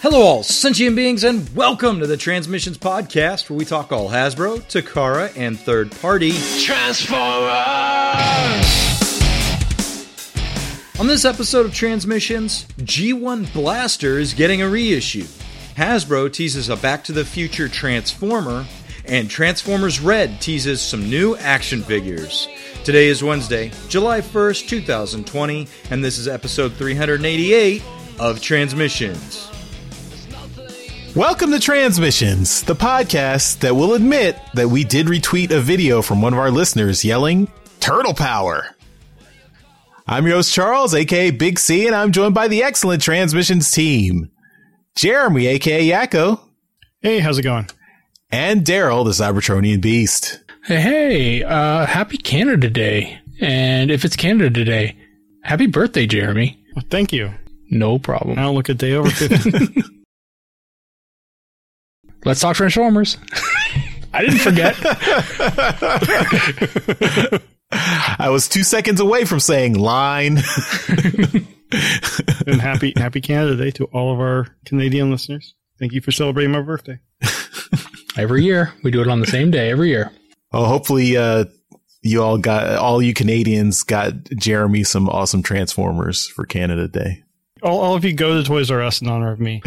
Hello all sentient beings and welcome to the Transmissions Podcast, where we talk all Hasbro, Takara, and third-party Transformers! On this episode of Transmissions, G1 Blaster is getting a reissue. Hasbro teases a Back to the Future Transformer, and Transformers Red teases some new action figures. Today is Wednesday, July 1st, 2020, and this is episode 388 of Transmissions. Welcome to Transmissions, the podcast that will admit that we did retweet a video from one of our listeners yelling, "Turtle Power!" I'm your host, Charles, aka Big C, and I'm joined by the excellent Transmissions team. Jeremy, aka Yakko. Hey, how's it going? And Daryl, the Cybertronian Beast. Hey, happy Canada Day. And if it's Canada Day, happy birthday, Jeremy. Well, thank you. No problem. I don't look a day over 50. Let's talk Transformers. I didn't forget. I was 2 seconds away from saying line. And happy Canada Day to all of our Canadian listeners. Thank you for celebrating my birthday. Every year. We do it on the same day every year. Oh, hopefully all you Canadians got Jeremy some awesome Transformers for Canada Day. All of you go to Toys R Us in honor of me.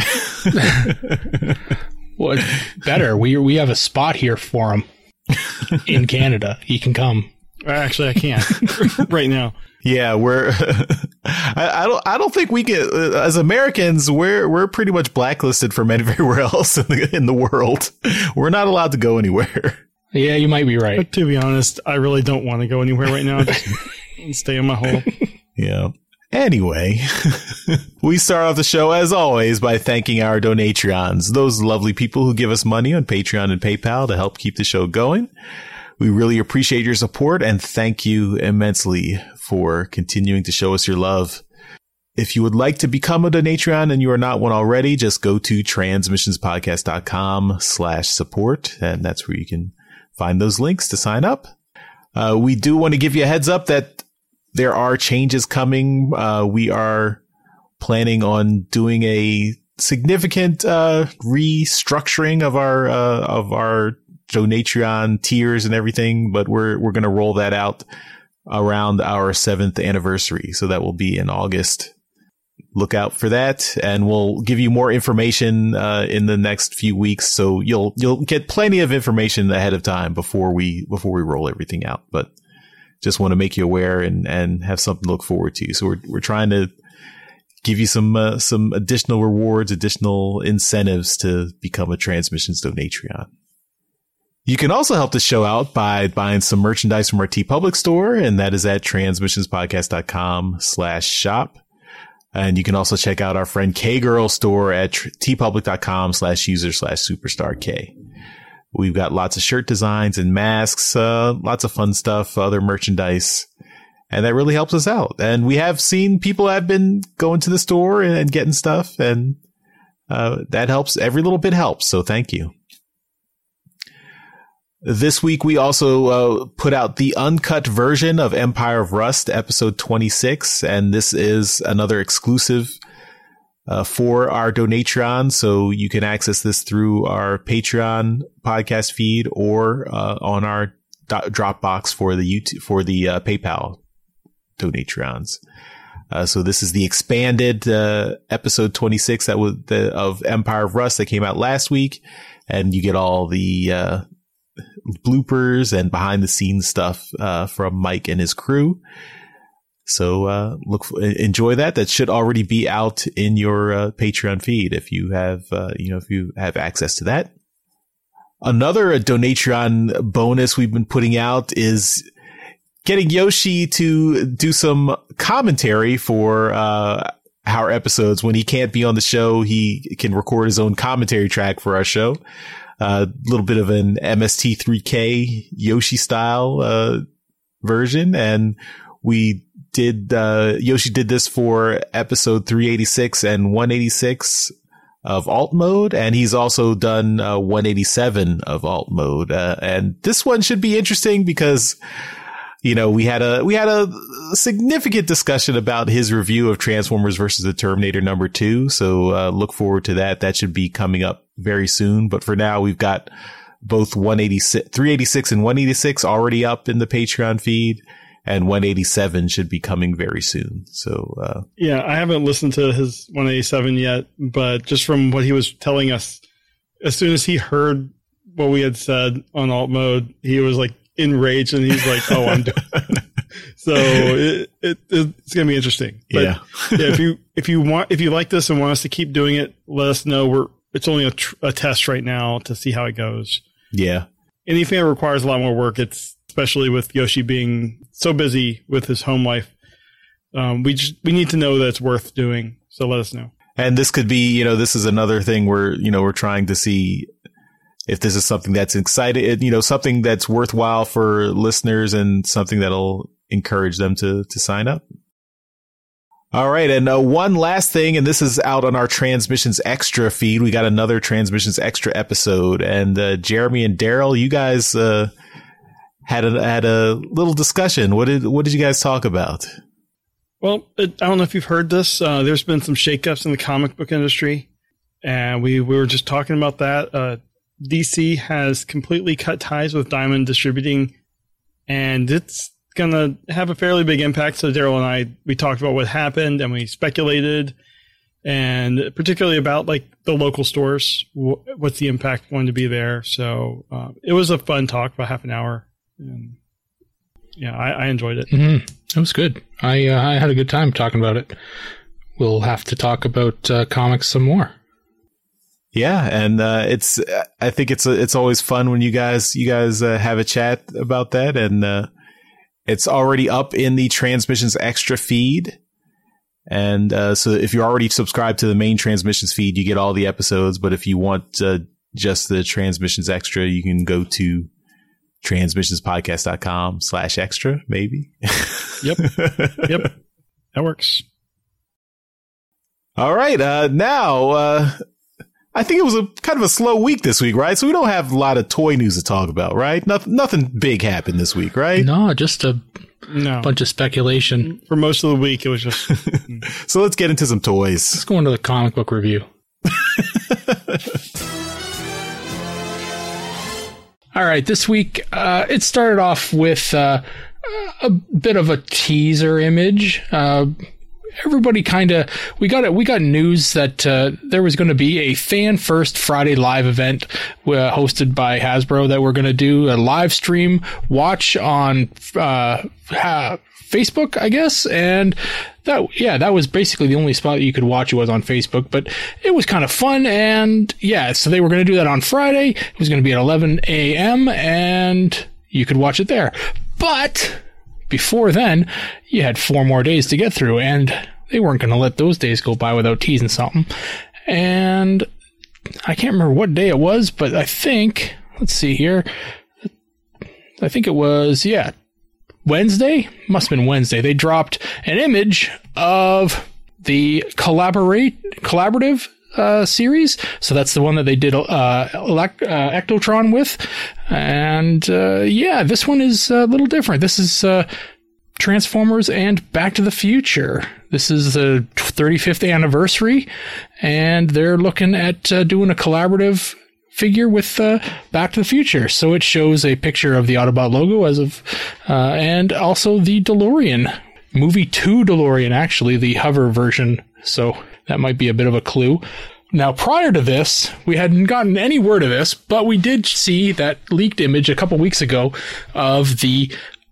Well, better. We have a spot here for him in Canada. He can come. Actually, I can't right now. Yeah, we're. I don't think we get as Americans. We're pretty much blacklisted from everywhere else in the world. We're not allowed to go anywhere. Yeah, you might be right. But to be honest, I really don't want to go anywhere right now. Just stay in my hole. Yeah. Anyway, we start off the show, as always, by thanking our Donatreons, those lovely people who give us money on Patreon and PayPal to help keep the show going. We really appreciate your support and thank you immensely for continuing to show us your love. If you would like to become a Donatreon and you are not one already, just go to transmissionspodcast.com/support, and that's where you can find those links to sign up. We do want to give you a heads up that there are changes coming. We are planning on doing a significant restructuring of our Donatreon tiers and everything, but we're going to roll that out around our 7th anniversary. So that will be in August. Look out for that, and we'll give you more information in the next few weeks. So you'll get plenty of information ahead of time before we roll everything out. But just want to make you aware and have something to look forward to. So we're trying to give you some additional rewards, additional incentives to become a Transmissions Donatreon. You can also help the show out by buying some merchandise from our TeePublic store, and that is at transmissionspodcast.com/shop. And you can also check out our friend K-Girl store at tpublic.com/user/superstark. We've got lots of shirt designs and masks, lots of fun stuff, other merchandise, and that really helps us out. And we have seen people have been going to the store and getting stuff, and that helps. Every little bit helps, so thank you. This week, we also put out the uncut version of Empire of Rust, episode 26, and this is another exclusive for our Donatreon, so you can access this through our Patreon podcast feed or on our Dropbox for the PayPal Donatreons. So this is the expanded episode 26 of Empire of Rust that came out last week, and you get all the bloopers and behind the scenes stuff from Mike and his crew. So enjoy that. That should already be out in your Patreon feed if you have access to that. Another Donatreon bonus we've been putting out is getting Yoshi to do some commentary for our episodes. When he can't be on the show, he can record his own commentary track for our show. A little bit of an MST3K Yoshi style version, and Yoshi did this for episode 386 and 186 of alt mode, and he's also done 187 of alt mode. And this one should be interesting because we had a significant discussion about his review of Transformers versus the Terminator #2. So look forward to that. That should be coming up very soon. But for now, we've got both 386 and 186 already up in the Patreon feed, and 187 should be coming very soon. So yeah, I haven't listened to his 187 yet, but just from what he was telling us, as soon as he heard what we had said on alt mode, he was like enraged, and he's like, "Oh, I'm doing." So it's gonna be interesting. But yeah. If you like this and want us to keep doing it, let us know. It's only a test right now to see how it goes. Yeah. Anything that requires a lot more work, it's especially with Yoshi being so busy with his home life. We need to know that it's worth doing. So let us know. And this could be, this is another thing where, we're trying to see if this is something that's exciting, something that's worthwhile for listeners and something that'll encourage them to sign up. All right. And one last thing, and this is out on our Transmissions Extra feed. We got another Transmissions Extra episode, and Jeremy and Daryl, you guys had a little discussion. What did you guys talk about? Well, I don't know if you've heard this. There's been some shakeups in the comic book industry, and we were just talking about that. DC has completely cut ties with Diamond Distributing, and it's going to have a fairly big impact. So Daryl and we talked about what happened, and we speculated, and particularly about like the local stores, what's the impact going to be there. So it was a fun talk, about half an hour. And yeah, I enjoyed it. Mm-hmm. It was good. I had a good time talking about it. We'll have to talk about comics some more. Yeah, and I think it's always fun when you guys have a chat about that, and it's already up in the Transmissions Extra feed. And so if you're already subscribed to the main Transmissions feed, you get all the episodes. But if you want just the Transmissions Extra, you can go to transmissionspodcast.com/extra, maybe. Yep. That works. All right. Now, I think it was a kind of a slow week this week, right? So we don't have a lot of toy news to talk about, right? Nothing big happened this week, right? No, just a bunch of speculation. For most of the week, it was just... So let's get into some toys. Let's go into the comic book review. All right, this week, it started off with a bit of a teaser image. Everybody we got news that there was going to be a Fan First Friday live event hosted by Hasbro that we're going to do a live stream watch on Facebook, I guess. And that was basically the only spot you could watch it was on Facebook, but it was kind of fun. And yeah, so they were going to do that on Friday. It was going to be at 11 a.m. and you could watch it there. But before then, you had 4 more days to get through, and they weren't going to let those days go by without teasing something. And I can't remember what day it was, but I think, let's see here. I think it was, Wednesday? Must have been Wednesday. They dropped an image of the collaborative series. So that's the one that they did Ectotron with. And this one is a little different. This is Transformers and Back to the Future. This is the 35th anniversary, and they're looking at doing a collaborative figure with Back to the Future. So it shows a picture of the Autobot logo and also the DeLorean. Movie 2 DeLorean, actually, the hover version. So that might be a bit of a clue. Now, prior to this, we hadn't gotten any word of this, but we did see that leaked image a couple weeks ago of the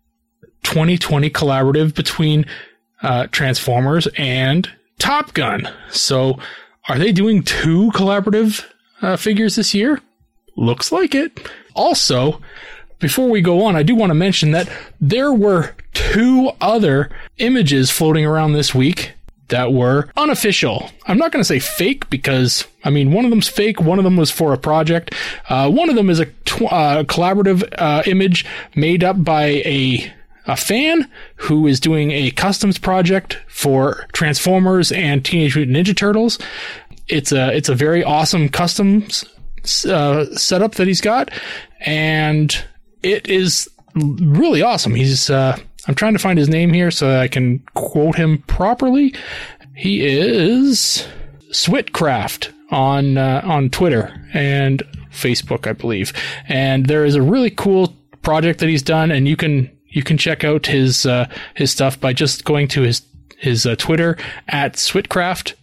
2020 collaborative between Transformers and Top Gun. So are they doing 2 collaborative figures this year? Looks like it. Also, before we go on, I do want to mention that there were 2 other images floating around this week that were unofficial. I'm not going to say fake because, one of them's fake. One of them was for a project. One of them is a collaborative image made up by a fan who is doing a customs project for Transformers and Teenage Mutant Ninja Turtles. It's a very awesome customs setup that he's got, and it is really awesome. He's I'm trying to find his name here so that I can quote him properly. He is Switcraft on Twitter and Facebook, I believe. And there is a really cool project that he's done, and you can check out his stuff by just going to his Twitter at Switcraft,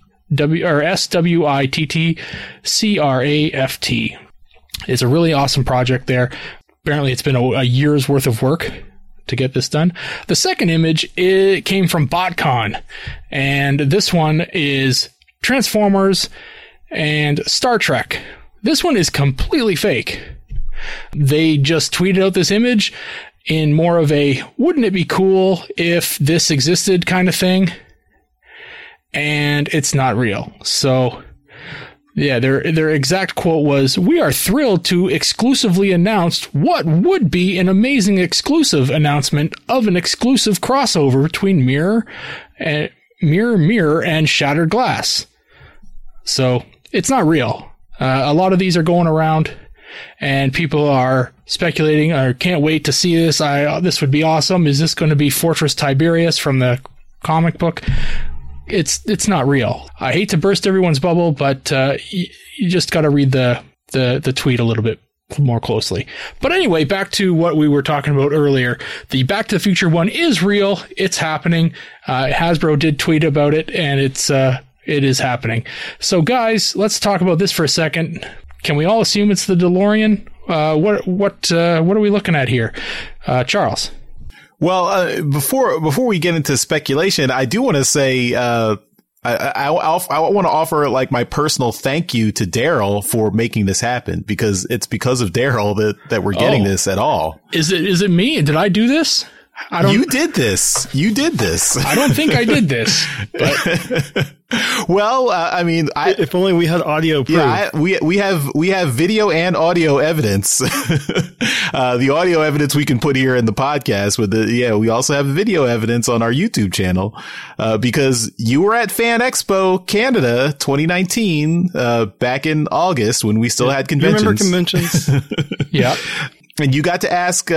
SWITTCRAFT. It's a really awesome project there. Apparently, it's been a year's worth of work to get this done. The second image, it came from BotCon, and this one is Transformers and Star Trek. This one is completely fake. They just tweeted out this image in more of a, wouldn't it be cool if this existed kind of thing? And it's not real. So, yeah, their exact quote was, "We are thrilled to exclusively announce what would be an amazing exclusive announcement of an exclusive crossover between Mirror and Shattered Glass." So, it's not real. A lot of these are going around, and people are speculating or can't wait to see this. This would be awesome. Is this going to be Fortress Tiberius from the comic book? It's not real. I hate to burst everyone's bubble, but you just got to read the tweet a little bit more closely. But anyway, back to what we were talking about earlier. The Back to the Future one is real. It's happening. Hasbro did tweet about it, and it is happening. So guys, let's talk about this for a second. Can we all assume it's the DeLorean? What are we looking at here? Charles. Well, before we get into speculation, I do want to say, I want to offer like my personal thank you to Daryl for making this happen, because it's because of Daryl that we're getting this at all. Is it me? Did I do this? You did this. I don't think I did this. But. Well, I mean, if only we had audio proof. Yeah, we have video and audio evidence. The audio evidence we can put here in the podcast we also have video evidence on our YouTube channel, because you were at Fan Expo Canada 2019, back in August when we still had conventions. You remember conventions? Yeah. And you got to ask,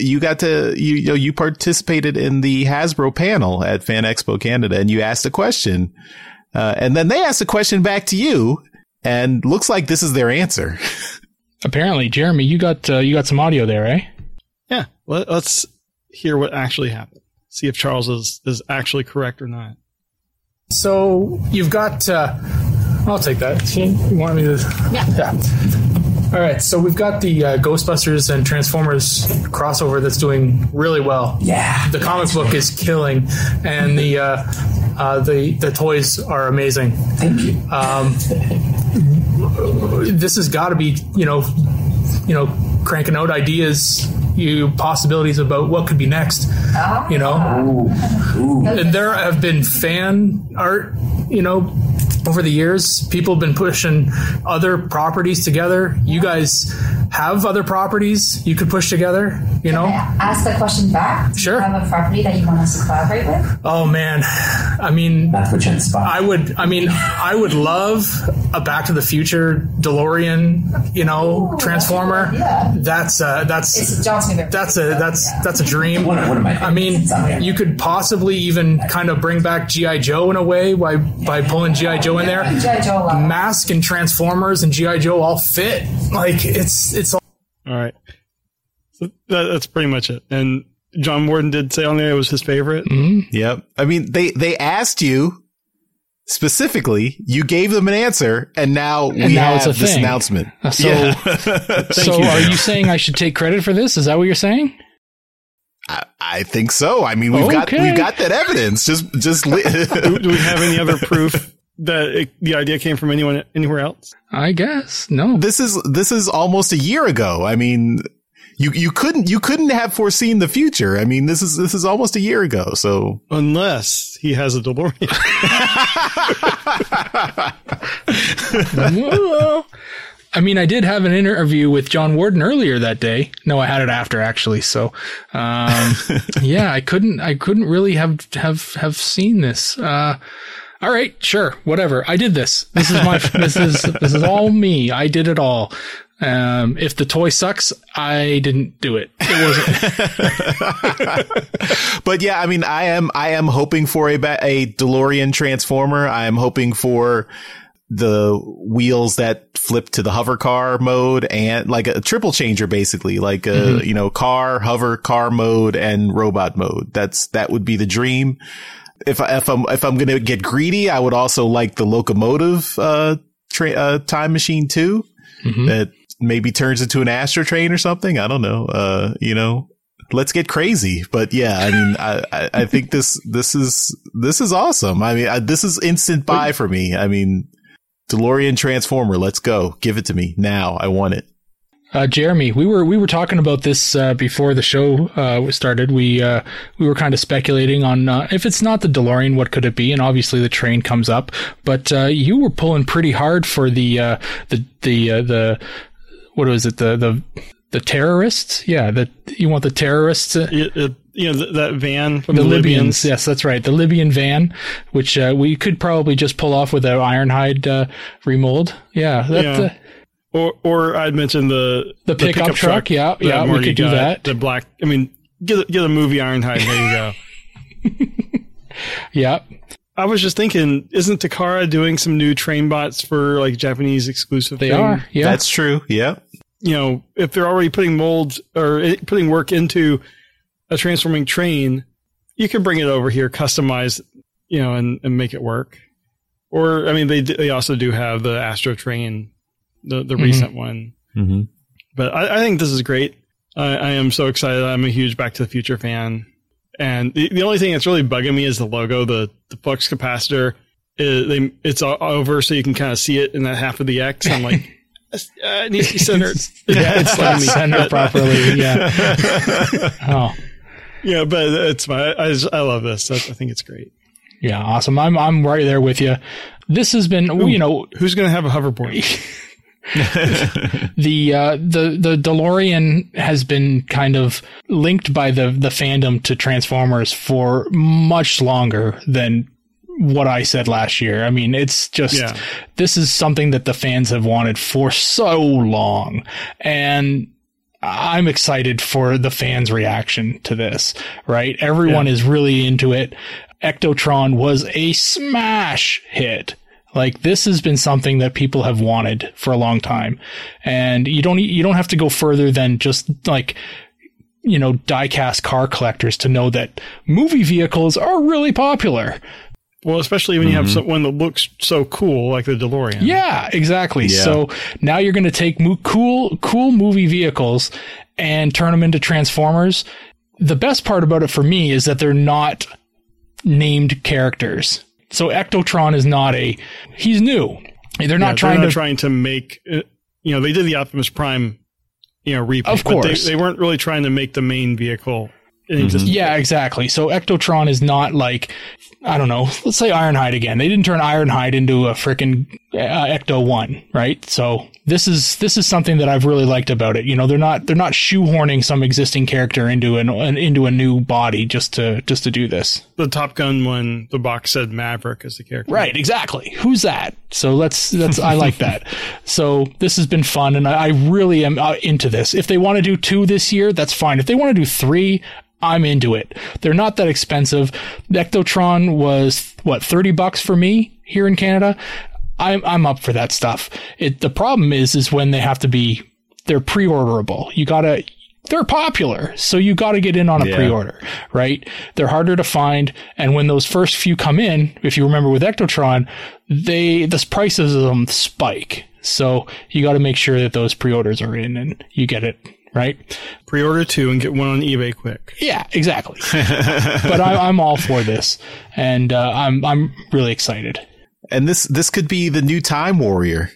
you participated in the Hasbro panel at Fan Expo Canada, and you asked a question. And then they asked a question back to you, and looks like this is their answer. Apparently, Jeremy, you got some audio there, eh? Yeah. Well, let's hear what actually happened. See if Charles is actually correct or not. So you've got, I'll take that. You want me to? Yeah. All right, so we've got the Ghostbusters and Transformers crossover that's doing really well. Yeah, the comic book is killing, and the toys are amazing. Thank you. This has got to be cranking out ideas, possibilities about what could be next. And there have been fan art, over the years. People have been pushing other properties together. You guys have other properties you could push together, Can I ask the question back? Sure. Do you have a property that you want us to collaborate with? Oh man, I mean, that's what you're spot. I would love a Back to the Future DeLorean, Transformer. Yeah. That's a dream. What am I? I mean, you could possibly even kind of bring back G.I. Joe in a way by pulling G.I. Joe in there. Mask and Transformers and G.I. Joe all fit. Like it's all right. So that's pretty much it. And John Warden did say on there it was his favorite. Mm-hmm. Yep. I mean, they asked you specifically, you gave them an answer, and now we have this announcement. So are you saying I should take credit for this? Is that what you're saying? I think so. I mean, we've got that evidence. Just do we have any other proof that the idea came from anywhere else? I guess no. This is almost a year ago. I mean, you couldn't have foreseen the future. I mean, this is almost a year ago. So unless he has a DeLorean. I mean, I did have an interview with John Warden earlier that day. No, I had it after actually. So, yeah, I couldn't really have seen this. All right, sure, whatever. I did this. This is this is all me. I did it all. If the toy sucks, I didn't do it. It wasn't. But yeah, I mean, I am hoping for a DeLorean Transformer. I am hoping for the wheels that flip to the hover car mode and like a triple changer, basically, like a car, hover, car mode, and robot mode. That would be the dream. If I'm going to get greedy, I would also like the locomotive time machine too. That maybe turns into an Astro Train or something. I don't know. Let's get crazy. But yeah, I mean, I think this is awesome. I mean, this is instant buy for me. I mean, DeLorean Transformer, let's go. Give it to me now. I want it. Jeremy, we were talking about this before the show started. We were kind of speculating on if it's not the DeLorean, what could it be? And obviously the train comes up. But you were pulling pretty hard for the what was it? The terrorists? Yeah, you want the terrorists? That van from the the Libyans. Yes, that's right. The Libyan van, which we could probably just pull off with an Ironhide remold. Yeah. Or I'd mentioned the pickup truck. Yeah, we could do that. The black. I mean, get a movie Ironhide. There you go. Yeah. I was just thinking, isn't Takara doing some new train bots for like Japanese exclusive? They are. Yeah, that's true. Yeah. If they're already putting molds or putting work into a transforming train, you can bring it over here, customize, and make it work. Or, I mean, they also do have the Astro Train, the recent one. Mm-hmm. But I think this is great. I am so excited. I'm a huge Back to the Future fan. And the only thing that's really bugging me is the logo, the flux capacitor. It's over so you can kind of see it in that half of the X. I'm like, it needs to be centered. It's not centered properly. Yeah. Oh. Yeah, but it's fine. I love this. I think it's great. Yeah, awesome. I'm right there with you. This has been, who's going to have a hoverboard? The DeLorean has been kind of linked by the fandom to Transformers for much longer than what I said last year. I mean, it's just, This is something that the fans have wanted for so long. And I'm excited for the fans' reaction to this, right? Everyone is really into it. Ectotron was a smash hit. Like, this has been something that people have wanted for a long time. And you don't have to go further than just like, die-cast car collectors to know that movie vehicles are really popular. Well, especially when you have one that looks so cool, like the DeLorean. Yeah, exactly. Yeah. So now you're going to take cool movie vehicles and turn them into Transformers. The best part about it for me is that they're not named characters. So Ectotron is he's new. They're not trying to make, they did the Optimus Prime, repaint. Of course. But they weren't really trying to make the main vehicle. Yeah, exactly. So Ectotron is not like, I don't know, let's say Ironhide again. They didn't turn Ironhide into a freaking Ecto-1, right? So this is something that I've really liked about it. They're not shoehorning some existing character into a new body just to do this. The Top Gun one, the box said Maverick as the character. Right, exactly. Who's that? So let's I like that. So this has been fun, and I really am into this. If they want to do 2 this year, that's fine. If they want to do 3, I'm into it. They're not that expensive. Ectotron was $30 for me here in Canada. I'm up for that stuff. The problem is when they have to be, they're pre-orderable. They're popular, so you got to get in on a pre-order, right? They're harder to find, and when those first few come in, if you remember with Ectotron, the prices of them spike. So you got to make sure that those pre-orders are in and you get it. Right? Pre-order 2 and get one on eBay quick. Yeah, exactly. But I'm all for this, and I'm really excited. And this could be the new Time Warrior.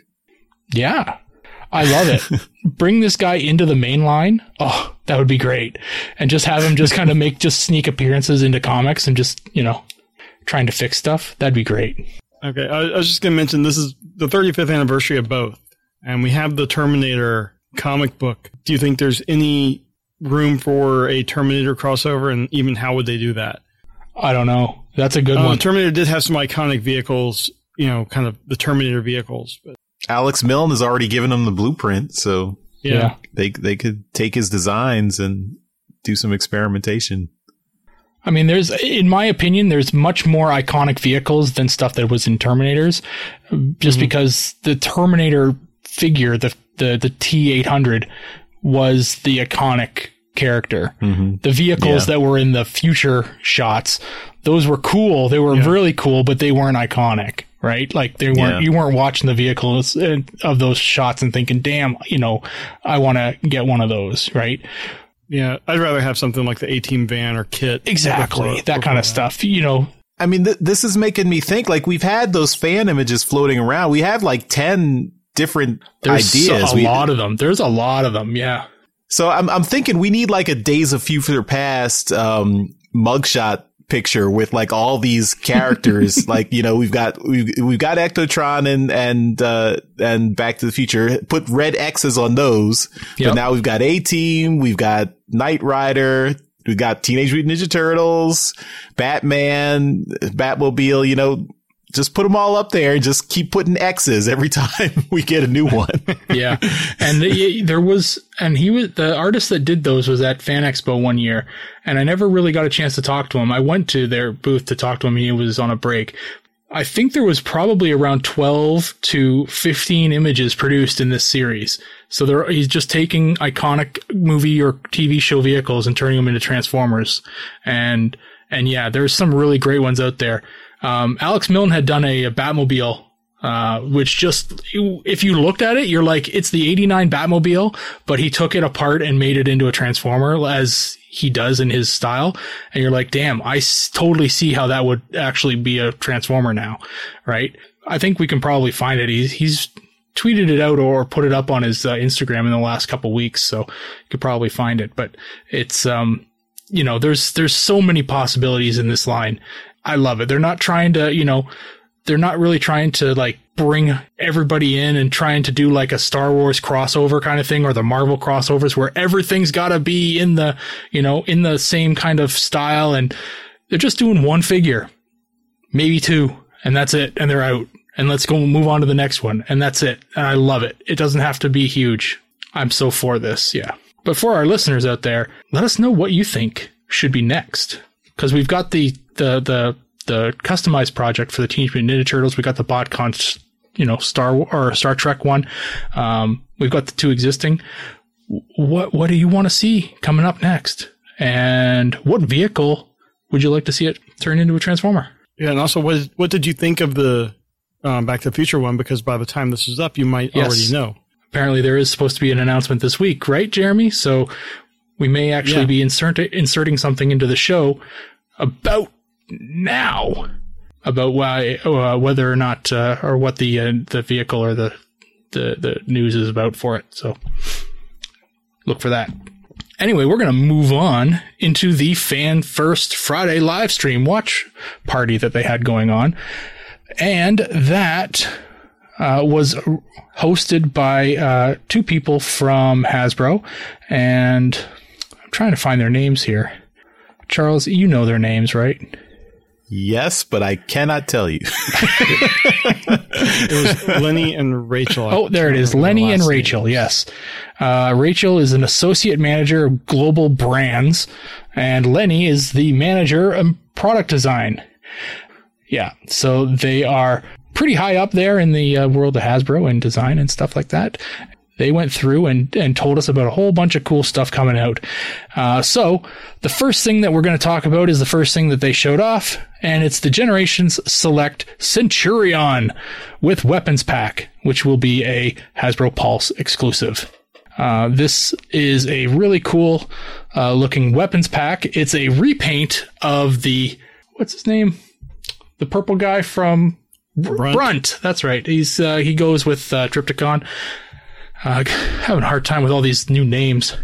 Yeah, I love it. Bring this guy into the main line. Oh, that would be great. And just have him just kind of make sneak appearances into comics and just trying to fix stuff. That'd be great. Okay, I was just going to mention this is the 35th anniversary of both, and we have the Terminator comic book. Do you think there's any room for a Terminator crossover, and even how would they do that? I don't know. That's a good one. Terminator did have some iconic vehicles, kind of the Terminator vehicles. But Alex Milne has already given him the blueprint, so Yeah. they could take his designs and do some experimentation. I mean, in my opinion, there's much more iconic vehicles than stuff that was in Terminators, just because the Terminator figure, the T-800, was the iconic character. The vehicles that were in the future shots, those were cool. They were really cool, but they weren't iconic, right? Like they weren't. You weren't watching the vehicles of those shots and thinking, "Damn, I want to get one of those," right? Yeah, I'd rather have something like the A-Team van or kit. Exactly, that kind of stuff. I mean, this is making me think. Like we've had those fan images floating around. We have like 10 different ideas. There's a lot of them. There's a lot of them. Yeah. So I'm thinking we need like a Days of Future Past mugshot picture with like all these characters. Like, we've got Ectotron and Back to the Future. Put red X's on those. Yep. But now we've got A-Team, we've got Knight Rider, we've got Teenage Mutant Ninja Turtles, Batman, Batmobile, just put them all up there and just keep putting X's every time we get a new one. Yeah. And the artist that did those was at Fan Expo one year, and I never really got a chance to talk to him. I went to their booth to talk to him. He was on a break. I think there was probably around 12 to 15 images produced in this series. So he's just taking iconic movie or TV show vehicles and turning them into Transformers. And yeah, there's some really great ones out there. Alex Milne had done a Batmobile, which just, if you looked at it, you're like, it's the 89 Batmobile, but he took it apart and made it into a Transformer as he does in his style. And you're like, damn, I totally see how that would actually be a Transformer now. Right. I think we can probably find it. He's tweeted it out or put it up on his Instagram in the last couple weeks. So you could probably find it, but it's, there's so many possibilities in this line. I love it. They're not trying to, they're not really trying to like bring everybody in and trying to do like a Star Wars crossover kind of thing or the Marvel crossovers where everything's got to be in the, in the same kind of style. And they're just doing one figure, maybe two, and that's it. And they're out. And let's go move on to the next one. And that's it. And I love it. It doesn't have to be huge. I'm so for this. Yeah. But for our listeners out there, let us know what you think should be next. Because we've got the customized project for the Teenage Mutant Ninja Turtles. We got the BotCon, Star Trek one. We've got the two existing. What do you want to see coming up next? And what vehicle would you like to see it turn into a Transformer? Yeah, and also, what did you think of the Back to the Future one? Because by the time this is up, you might already know. Apparently, there is supposed to be an announcement this week, right, Jeremy? So we may actually be inserting something into the show about now, about whether or not or what the vehicle or the news is about for it. So look for that. Anyway, we're going to move on into the Fan First Friday live stream watch party that they had going on, and that was hosted by two people from Hasbro, and I'm trying to find their names here. Charles, you know their names, right? Yes, but I cannot tell you. It was Lenny and Rachel. Oh, there it is. Lenny and Rachel, yes. Rachel is an associate manager of global brands, and Lenny is the manager of product design. Yeah, so they are pretty high up there in the world of Hasbro and design and stuff like that. They went through and told us about a whole bunch of cool stuff coming out. So the first thing that we're going to talk about is the first thing that they showed off, and it's the Generations Select Centurion with Weapons Pack, which will be a Hasbro Pulse exclusive. This is a really cool looking Weapons Pack. It's a repaint of the, what's his name? The purple guy from Brunt. That's right. He goes with Trypticon. Having a hard time with all these new names.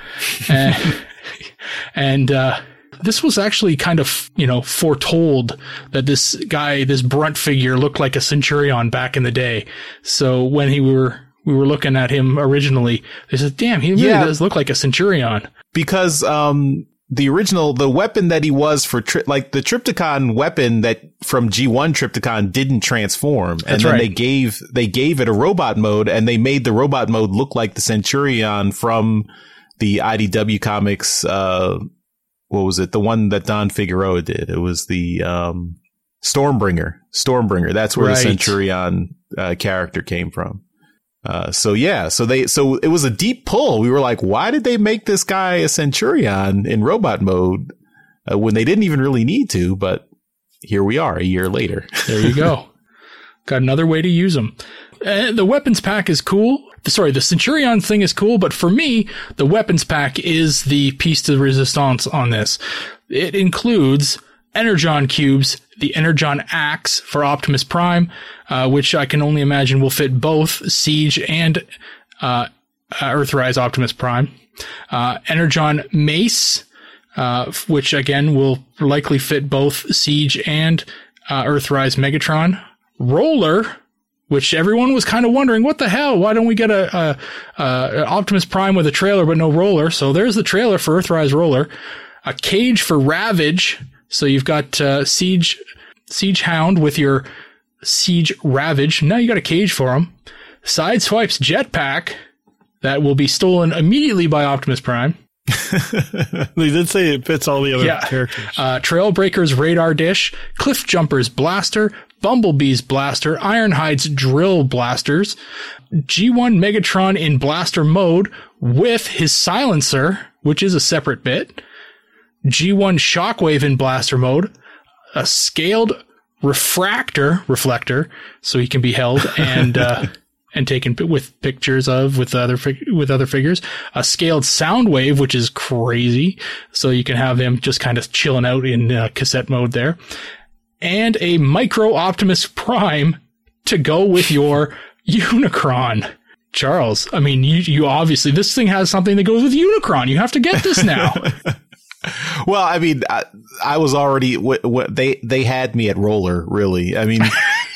And this was actually kind of, foretold that this Brunt figure looked like a Centurion back in the day. So when we were looking at him originally, they said, damn, he really does look like a Centurion. Because the weapon that he was for like the Trypticon weapon that from G1 Trypticon didn't transform. And then they gave it a robot mode, and they made the robot mode look like the Centurion from the IDW comics. What was it? The one that Don Figueroa did. It was the, Stormbringer. That's where the Centurion, character came from. So it was a deep pull. We were like, why did they make this guy a Centurion in robot mode when they didn't even really need to? But here we are a year later. There you go. Got another way to use them. The weapons pack is cool. Sorry, the Centurion thing is cool, but for me, the weapons pack is the piece de resistance on this. It includes Energon cubes, the Energon axe for Optimus Prime, which I can only imagine will fit both Siege and Earthrise Optimus Prime. Energon mace, which again will likely fit both Siege and Earthrise Megatron. Roller, which everyone was kind of wondering, what the hell? Why don't we get a Optimus Prime with a trailer but no roller? So there's the trailer for Earthrise Roller. A cage for Ravage. So you've got Siege Hound with your Siege Ravage. Now you got a cage for him. Sideswipe's jetpack that will be stolen immediately by Optimus Prime. They did say it fits all the other characters. Trailbreaker's radar dish, Cliffjumper's blaster, Bumblebee's blaster, Ironhide's drill blasters, G1 Megatron in blaster mode with his silencer, which is a separate bit, G1 Shockwave in blaster mode, a scaled reflector, so he can be held and taken with pictures of with other figures. A scaled Soundwave, which is crazy, so you can have them just kind of chilling out in cassette mode there. And a Micro Optimus Prime to go with your Unicron. Charles, I mean, you obviously, this thing has something that goes with Unicron. You have to get this now. Well, I mean, I was already, they had me at roller, really. I mean,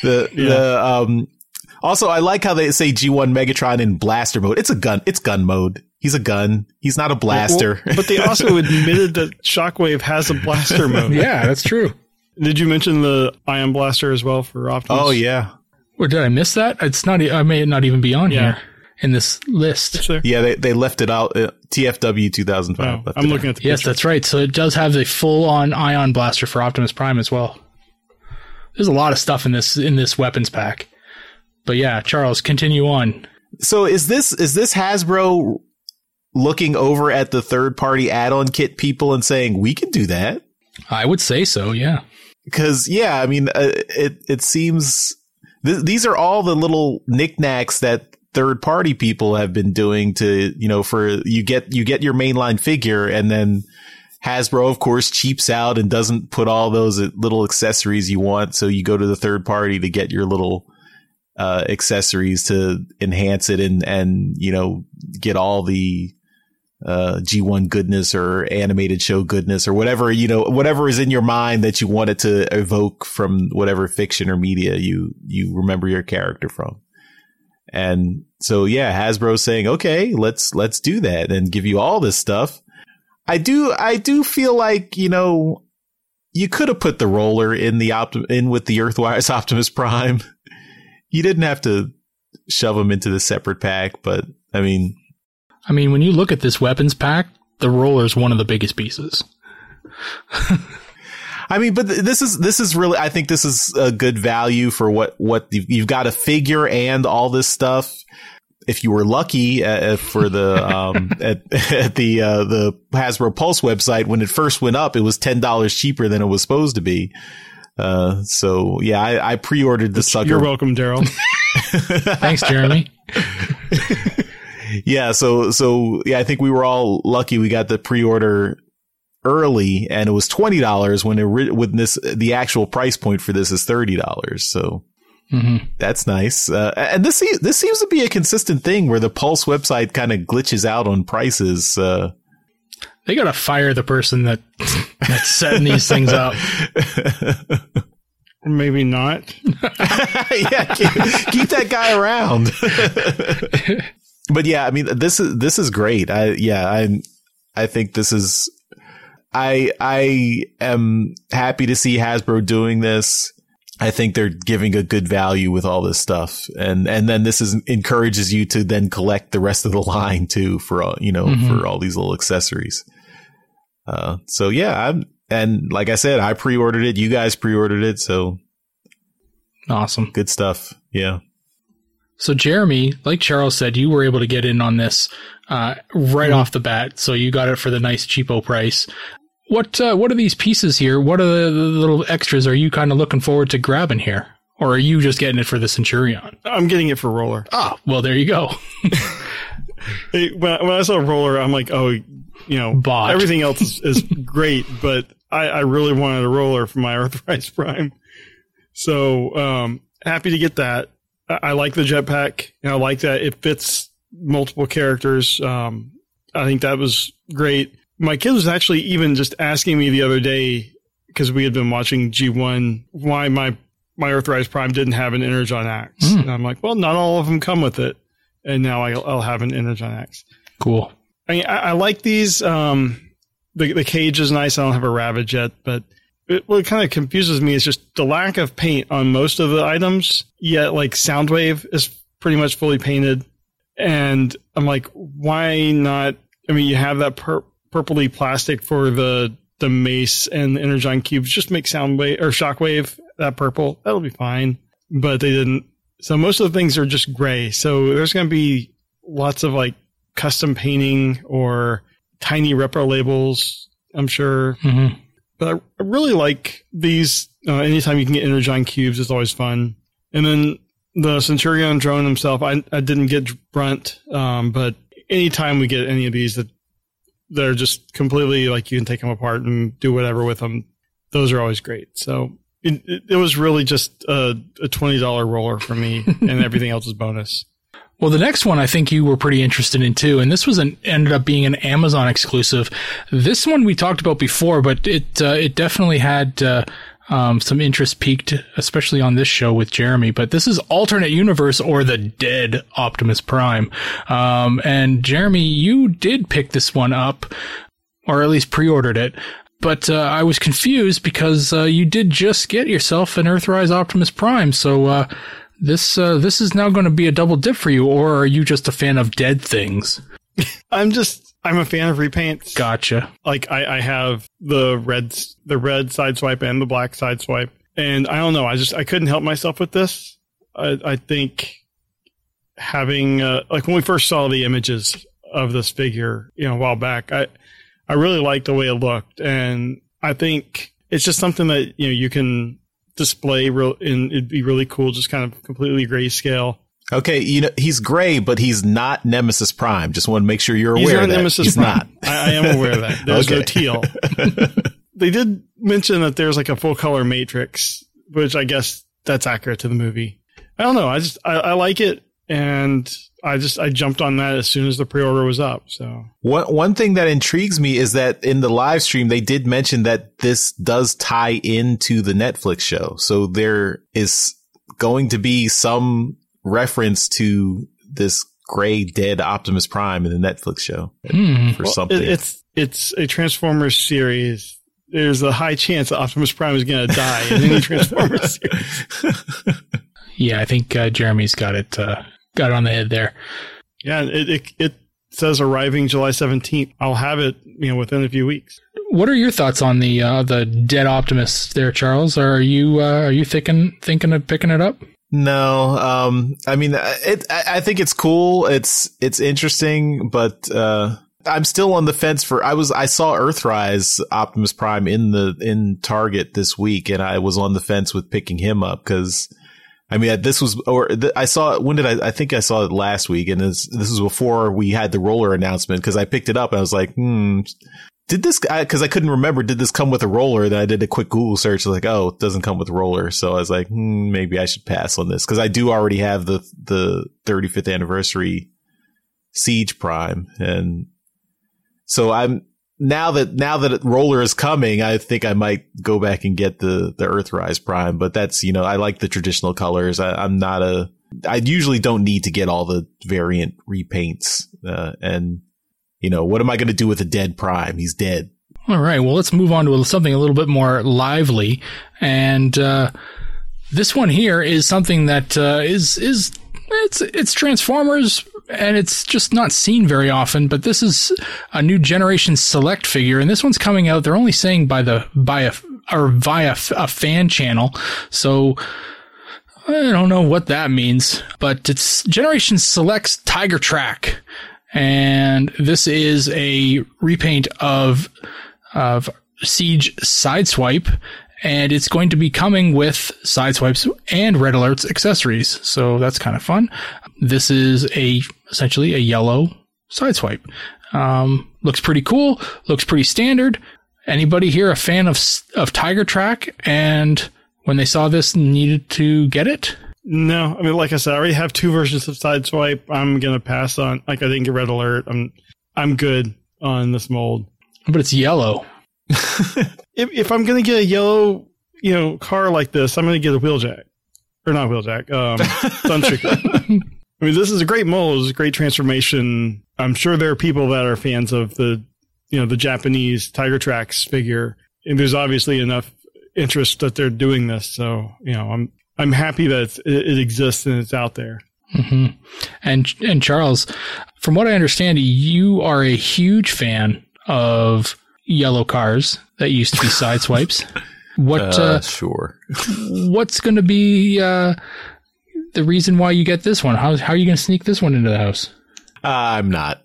also, I like how they say G1 Megatron in blaster mode. It's gun mode. He's a gun. He's not a blaster. Well, but they also admitted that Shockwave has a blaster mode. Yeah, that's true. Did you mention the Ion Blaster as well for Optimus? Oh, yeah. Or did I miss that? It's not, I may not even be on here in this list. Yeah, they left it out. TFW 2005. I'm looking at the picture. Yes, that's right. So it does have the full-on Ion Blaster for Optimus Prime as well. There's a lot of stuff in this weapons pack. But yeah, Charles, continue on. So is this Hasbro looking over at the third-party add-on kit people and saying, we can do that? I would say so, yeah. Because, yeah, I mean, it seems these are all the little knickknacks that third-party people have been doing to, for you get your mainline figure, and then Hasbro, of course, cheaps out and doesn't put all those little accessories you want. So you go to the third party to get your little accessories to enhance it and get all the G1 goodness or animated show goodness or whatever, whatever is in your mind that you want it to evoke from whatever fiction or media you remember your character from. And so, yeah, Hasbro's saying, okay, let's do that and give you all this stuff. I do feel like, you could have put the roller in with the Earthwise Optimus Prime. You didn't have to shove them into the separate pack, but I mean, when you look at this weapons pack, the roller is one of the biggest pieces. I mean, but this is really, I think this is a good value for what you've got a figure and all this stuff. If you were lucky for the at the Hasbro Pulse website, when it first went up, it was $10 cheaper than it was supposed to be. So yeah, I pre-ordered the sucker. You're welcome, Daryl. Thanks, Jeremy. Yeah, so yeah, I think we were all lucky. We got the pre-order early, and it was $20 when the actual price point for this is $30. So that's nice. And this seems to be a consistent thing where the Pulse website kind of glitches out on prices. They gotta fire the person that's setting these things up. Maybe not. Yeah, keep that guy around. But yeah, I mean, this is great. I think this is I am happy to see Hasbro doing this. I think they're giving a good value with all this stuff. And then this encourages you to then collect the rest of the line too for all, for all these little accessories. So yeah, and like I said, I pre-ordered it. You guys pre-ordered it. So awesome. Good stuff. Yeah. So Jeremy, like Charles said, you were able to get in on this, right off the bat. So you got it for the nice cheapo price. What are these pieces here? What are the little extras are you kind of looking forward to grabbing here? Or are you just getting it for the Centurion? I'm getting it for Roller. Oh, well, there you go. When I saw Roller, I'm like, Bought. Everything else is great, but I really wanted a Roller for my Earthrise Prime. So, happy to get that. I like the jetpack. I like that it fits multiple characters. I think that was great. My kid was actually even just asking me the other day, because we had been watching G1, why my Earthrise Prime didn't have an Energon Axe. And I'm like, well, not all of them come with it. And now I'll have an Energon Axe. Cool. I mean, I like these. The cage is nice. I don't have a Ravage yet, but what kind of confuses me is just the lack of paint on most of the items. Yet, like Soundwave is pretty much fully painted. And I'm like, why not? I mean, you have that purpley plastic for the mace and the Energon cubes. Just make Soundwave or Shockwave that purple. That'll be fine. But they didn't. So most of the things are just gray. So there's going to be lots of like custom painting or tiny repro labels, I'm sure. Mm-hmm. But I really like these. Anytime you can get Energon cubes is always fun. And then the Centurion drone himself, I didn't get Brunt, but anytime we get any of these that they're just completely like you can take them apart and do whatever with them, those are always great. So it was really just a $20 roller for me, and everything else is bonus. Well, the next one I think you were pretty interested in too, and this was ended up being an Amazon exclusive. This one we talked about before, but it definitely had some interest peaked, especially on this show with Jeremy. But this is Alternate Universe, or the Dead Optimus Prime. And Jeremy, you did pick this one up, or at least pre-ordered it. But I was confused because you did just get yourself an Earthrise Optimus Prime, so this is now going to be a double dip for you, or are you just a fan of dead things? I'm a fan of repaints. Gotcha. Like I have the red side swipe and the black side swipe, and I don't know. I couldn't help myself with this. I think having like when we first saw the images of this figure, a while back, I really liked the way it looked, and I think it's just something that you can display and it'd be really cool, just kind of completely grayscale. Okay, he's gray, but he's not Nemesis Prime. Just want to make sure you're aware he's not of that. Nemesis he's Prime. not. I am aware of that. There's no teal. They did mention that there's like a full color Matrix, which I guess that's accurate to the movie. I don't know. I like it, and I jumped on that as soon as the pre-order was up. So one thing that intrigues me is that in the live stream, they did mention that this does tie into the Netflix show. So there is going to be some reference to this gray dead Optimus Prime in the Netflix show for something. It's a Transformers series. There's a high chance that Optimus Prime is going to die in any Transformers series. Yeah, I think Jeremy's got it on the head there. Yeah, it says arriving July 17th. I'll have it, within a few weeks. What are your thoughts on the dead Optimus there, Charles? Are you thinking of picking it up? No, I mean, I think it's cool. It's interesting, but I'm still on the fence I saw Earthrise Optimus Prime in Target this week, and I was on the fence with picking him up because, I mean, I saw it. When did I think I saw it last week, and this was before we had the roller announcement, because I picked it up and I was like, did this, because I couldn't remember, did this come with a roller? Then I did a quick Google search. I was like, oh, it doesn't come with a roller. So I was like, maybe I should pass on this, because I do already have the 35th anniversary Siege Prime. And so now that roller is coming, I think I might go back and get the Earthrise Prime. But that's, I like the traditional colors. I usually don't need to get all the variant repaints. And what am I going to do with a dead Prime? He's dead. All right. Well, let's move on to something a little bit more lively. And this one here is something that it's Transformers, and it's just not seen very often. But this is a new Generation Select figure, and this one's coming out. They're only saying via a fan channel. So I don't know what that means, but it's Generation Select's Tiger Track. And this is a repaint of Siege Sideswipe, and it's going to be coming with Sideswipes and Red Alert's accessories. So that's kind of fun. This is essentially a yellow Sideswipe. Looks pretty cool. Looks pretty standard. Anybody here a fan of Tiger Track, and when they saw this needed to get it? No, I mean, like I said, I already have 2 versions of Sideswipe. I'm gonna pass on. Like, I didn't get Red Alert. I'm good on this mold. But it's yellow. If I'm gonna get a yellow, car like this, I'm gonna get a Wheeljack, or not Wheeljack, Sunstreaker. I mean, this is a great mold. It's a great transformation. I'm sure there are people that are fans of the Japanese Tiger Tracks figure, and there's obviously enough interest that they're doing this. So, I'm happy that it exists and it's out there. Mm-hmm. And Charles, from what I understand, you are a huge fan of yellow cars that used to be Sideswipes. Sure. What's going to be the reason why you get this one? How are you going to sneak this one into the house? I'm not.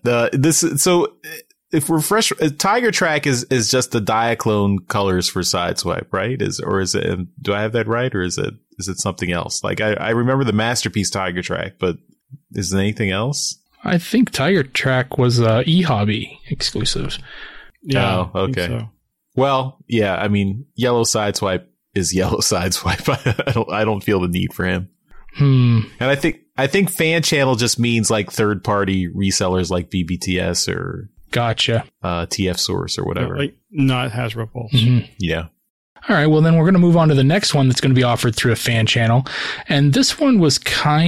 If we're fresh, Tiger Track is just the Diaclone colors for Sideswipe, right? Do I have that right, or is it something else? Like I remember the Masterpiece Tiger Track, but is there anything else? I think Tiger Track was eHobby exclusive. Yeah. Oh, okay. So. Well, yeah. I mean, yellow Sideswipe is yellow Sideswipe. I don't feel the need for him. And I think fan channel just means like third party resellers like BBTS or Gotcha. TF Source or whatever. Like not Hasbro Pulse. Mm-hmm. Yeah. All right. Well, then we're going to move on to the next one that's going to be offered through a fan channel. And this one was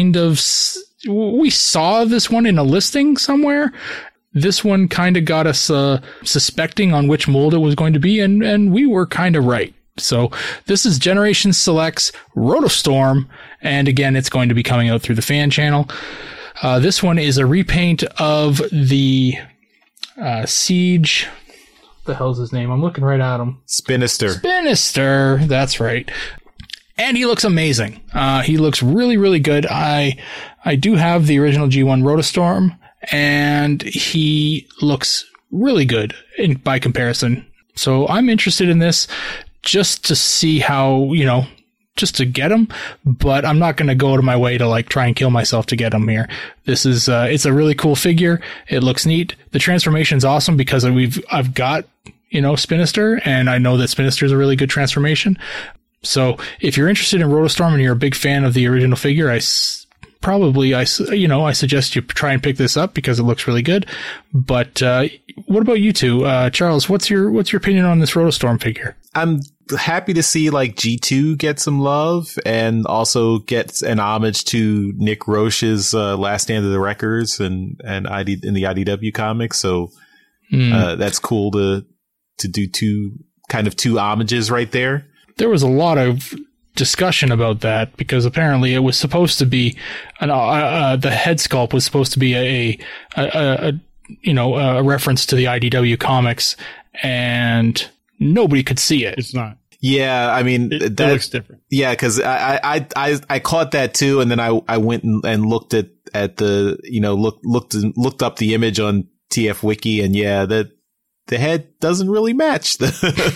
we saw this one in a listing somewhere. This one kind of got us suspecting on which mold it was going to be, and we were kind of right. So this is Generation Select's Rotostorm, and again, it's going to be coming out through the fan channel. This one is a repaint of the Siege. What the hell's his name? I'm looking right at him. Spinister. That's right. And he looks amazing. He looks really, really good. I do have the original G1 Rotostorm, and he looks really good by comparison. So I'm interested in this just to see how, just to get him, but I'm not going to go out of my way to like try and kill myself to get him here. This is, it's a really cool figure. It looks neat. The transformation's awesome because I've got, Spinister, and I know that Spinister is a really good transformation. So if you're interested in Rotostorm and you're a big fan of the original figure, I suggest you try and pick this up because it looks really good. But what about you two? Charles, what's your opinion on this Rotostorm figure? I'm happy to see like G2 get some love and also get an homage to Nick Roche's Last Stand of the Wreckers and in the IDW comics. So that's cool to do two homages right there. There was a lot of discussion about that because apparently it was supposed to be the head sculpt was supposed to be a reference to the IDW comics, and nobody could see it. It's not. Yeah, I mean it looks different. Yeah, because I caught that too, and then I went and looked at the looked up the image on TF Wiki, and yeah, that the head doesn't really match the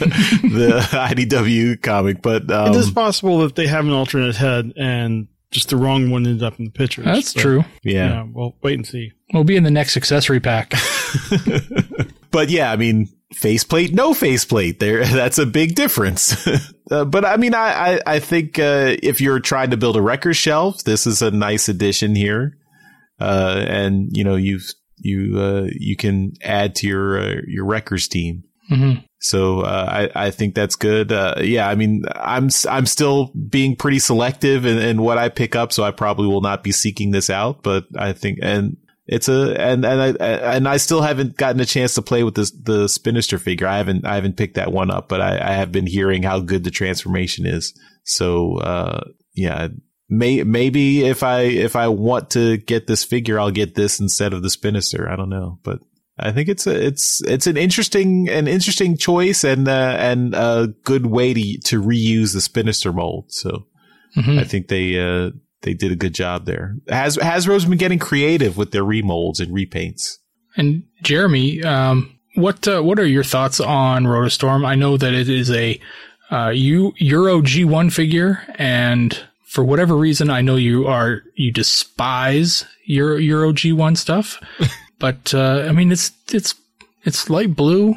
IDW comic, but it is possible that they have an alternate head and just the wrong one ended up in the pictures. That's true. Yeah. We'll wait and see. We'll be in the next accessory pack. But yeah, I mean, faceplate, no faceplate. That's a big difference. But I mean, I think if you're trying to build a record shelf, this is a nice addition here. And you can add to your Wreckers team. Mm-hmm. So I think that's good. Yeah, I mean, I'm still being pretty selective in what I pick up, so I probably will not be seeking this out. But I think, and I still haven't gotten a chance to play with the Spinister figure. I haven't picked that one up, but I have been hearing how good the transformation is. So, yeah, maybe if I want to get this figure, I'll get this instead of the Spinister. I don't know, but I think it's an interesting choice and a good way to reuse the Spinister mold. So I think they did a good job there. Hasbro's been getting creative with their remolds and repaints. And Jeremy, what are your thoughts on Rotostorm? I know that it is a Euro G1 figure, and for whatever reason, I know you despise Euro G1 stuff. But I mean, it's light blue.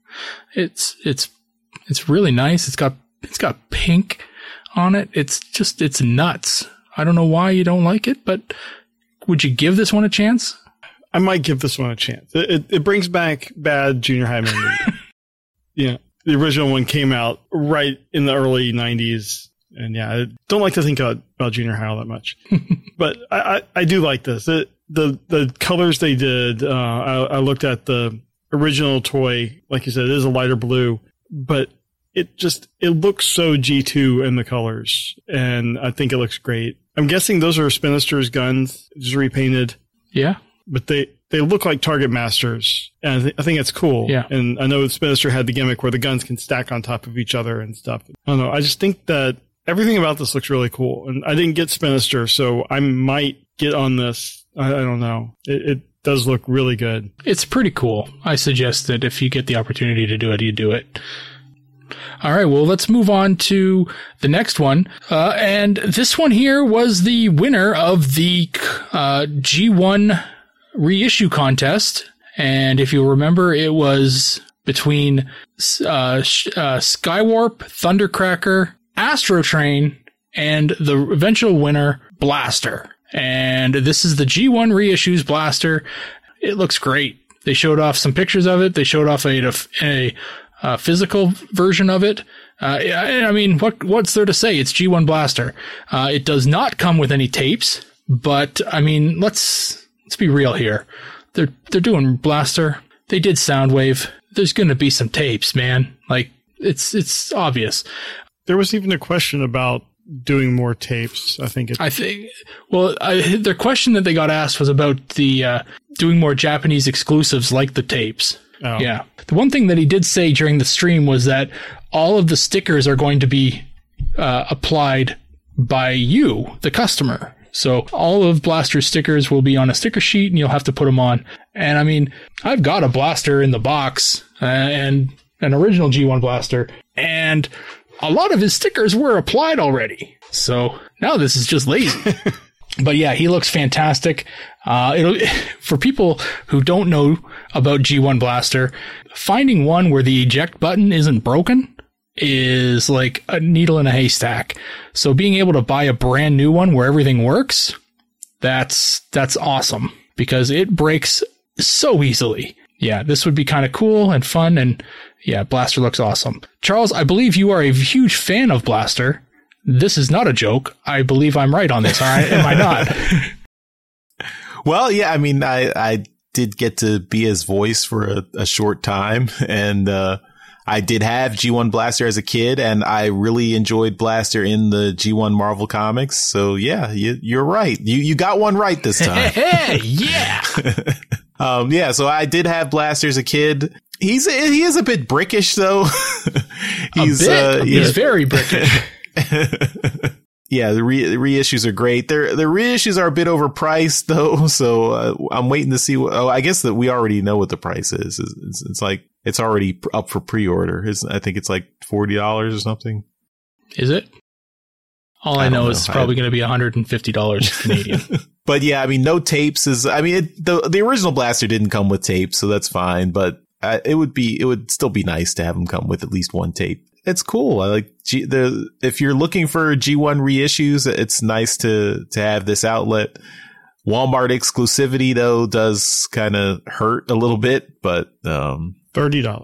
It's really nice. It's got pink on it. It's nuts. I don't know why you don't like it, but would you give this one a chance? I might give this one a chance. It brings back bad junior high memories. Yeah, the original one came out right in the early 90s. And yeah, I don't like to think about junior high all that much. But I do like this. The colors they did, I looked at the original toy. Like you said, it is a lighter blue, but it looks so G2 in the colors, and I think it looks great. I'm guessing those are Spinister's guns, just repainted. Yeah. But they look like Target Masters, and I think it's cool. Yeah. And I know Spinister had the gimmick where the guns can stack on top of each other and stuff. I don't know. I just think that everything about this looks really cool. And I didn't get Spinister, so I might get on this. I don't know. It does look really good. It's pretty cool. I suggest that if you get the opportunity to do it, you do it. All right, well, let's move on to the next one. And this one here was the winner of the G1 reissue contest. And if you'll remember, it was between Skywarp, Thundercracker, Astrotrain, and the eventual winner, Blaster. And this is the G1 reissues Blaster. It looks great. They showed off some pictures of it. They showed off a physical version of it. I mean, what's there to say? It's G1 Blaster. It does not come with any tapes, but I mean, let's be real here. They're doing Blaster. They did Soundwave. There's going to be some tapes, man. Like, it's obvious. There was even a question about doing more tapes. The question that they got asked was about the doing more Japanese exclusives like the tapes. Oh. Yeah. The one thing that he did say during the stream was that all of the stickers are going to be applied by you, the customer. So all of Blaster's stickers will be on a sticker sheet, and you'll have to put them on. And I mean, I've got a Blaster in the box and an original G1 Blaster, and a lot of his stickers were applied already. So now this is just lazy. But yeah, he looks fantastic. For people who don't know about G1 Blaster, finding one where the eject button isn't broken is like a needle in a haystack. So being able to buy a brand new one where everything works, that's awesome, because it breaks so easily. Yeah, this would be kind of cool and fun, and yeah, Blaster looks awesome. Charles, I believe you are a huge fan of Blaster. This is not a joke. I believe I'm right on this, am I not? Well, yeah, I mean, I did get to be his voice for a short time, and I did have G1 Blaster as a kid, and I really enjoyed Blaster in the G1 Marvel comics. So yeah, you're right. You got one right this time. Yeah. Yeah, so I did have Blaster as a kid. He is a bit brickish though. He's very brickish. Yeah, the reissues are great. The reissues are a bit overpriced though, so I'm waiting to see. I guess that we already know what the price is. It's like it's already up for pre-order. I think it's like $40 or something. Is it? All I know is it's probably going to be $150 Canadian. But yeah, I mean, no tapes is. I mean, the original Blaster didn't come with tapes, so that's fine. But it would still be nice to have them come with at least one tape. It's cool. I like if you're looking for G1 reissues, it's nice to have this outlet. Walmart exclusivity though does kind of hurt a little bit, but $30.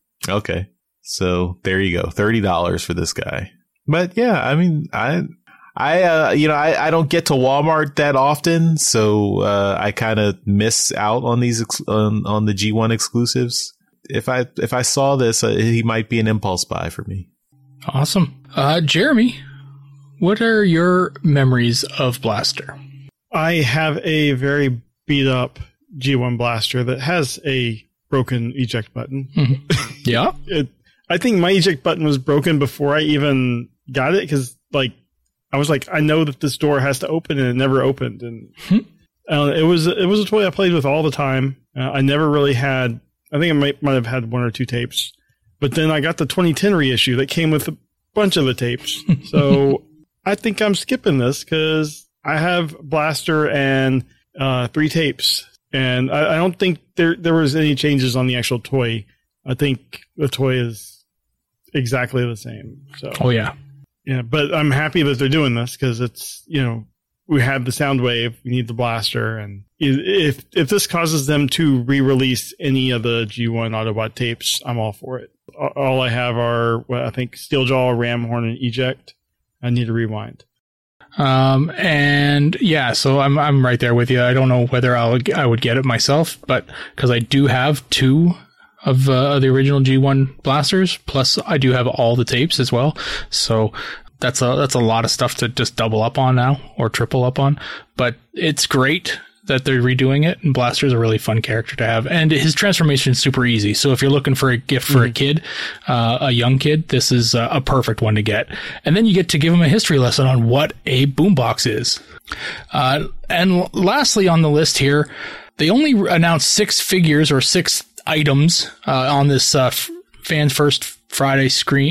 Okay, so there you go, $30 for this guy. But yeah, I mean, I I don't get to Walmart that often, so I kind of miss out on these on the G1 exclusives. If I saw this, he might be an impulse buy for me. Awesome. Jeremy, what are your memories of Blaster? I have a very beat up G1 Blaster that has a broken eject button. Mm-hmm. Yeah. I think my eject button was broken before I even got it, because I was like, I know that this door has to open, and it never opened. And it was a toy I played with all the time. I never really had. I think I might have had 1 or 2 tapes, but then I got the 2010 reissue that came with a bunch of the tapes. So I think I'm skipping this because I have Blaster and 3 tapes, and I don't think there was any changes on the actual toy. I think the toy is exactly the same. So. Oh yeah. Yeah, but I'm happy that they're doing this because it's, we have the Soundwave, we need the Blaster, and if this causes them to re-release any of the G1 Autobot tapes, I'm all for it. All I have are, I think, Steeljaw, Ramhorn, and Eject. I need to rewind. And yeah, so I'm right there with you. I don't know whether I would get it myself, but because I do have 2 of the original G1 blasters, plus I do have all the tapes as well. So that's a lot of stuff to just double up on now, or triple up on. But it's great that they're redoing it, and Blaster's a really fun character to have, and his transformation is super easy. So if you're looking for a gift for a kid, a young kid, this is a perfect one to get. And then you get to give him a history lesson on what a boombox is. And lastly on the list here, they only announced 6 figures or 6 items on this Fans First Friday stream.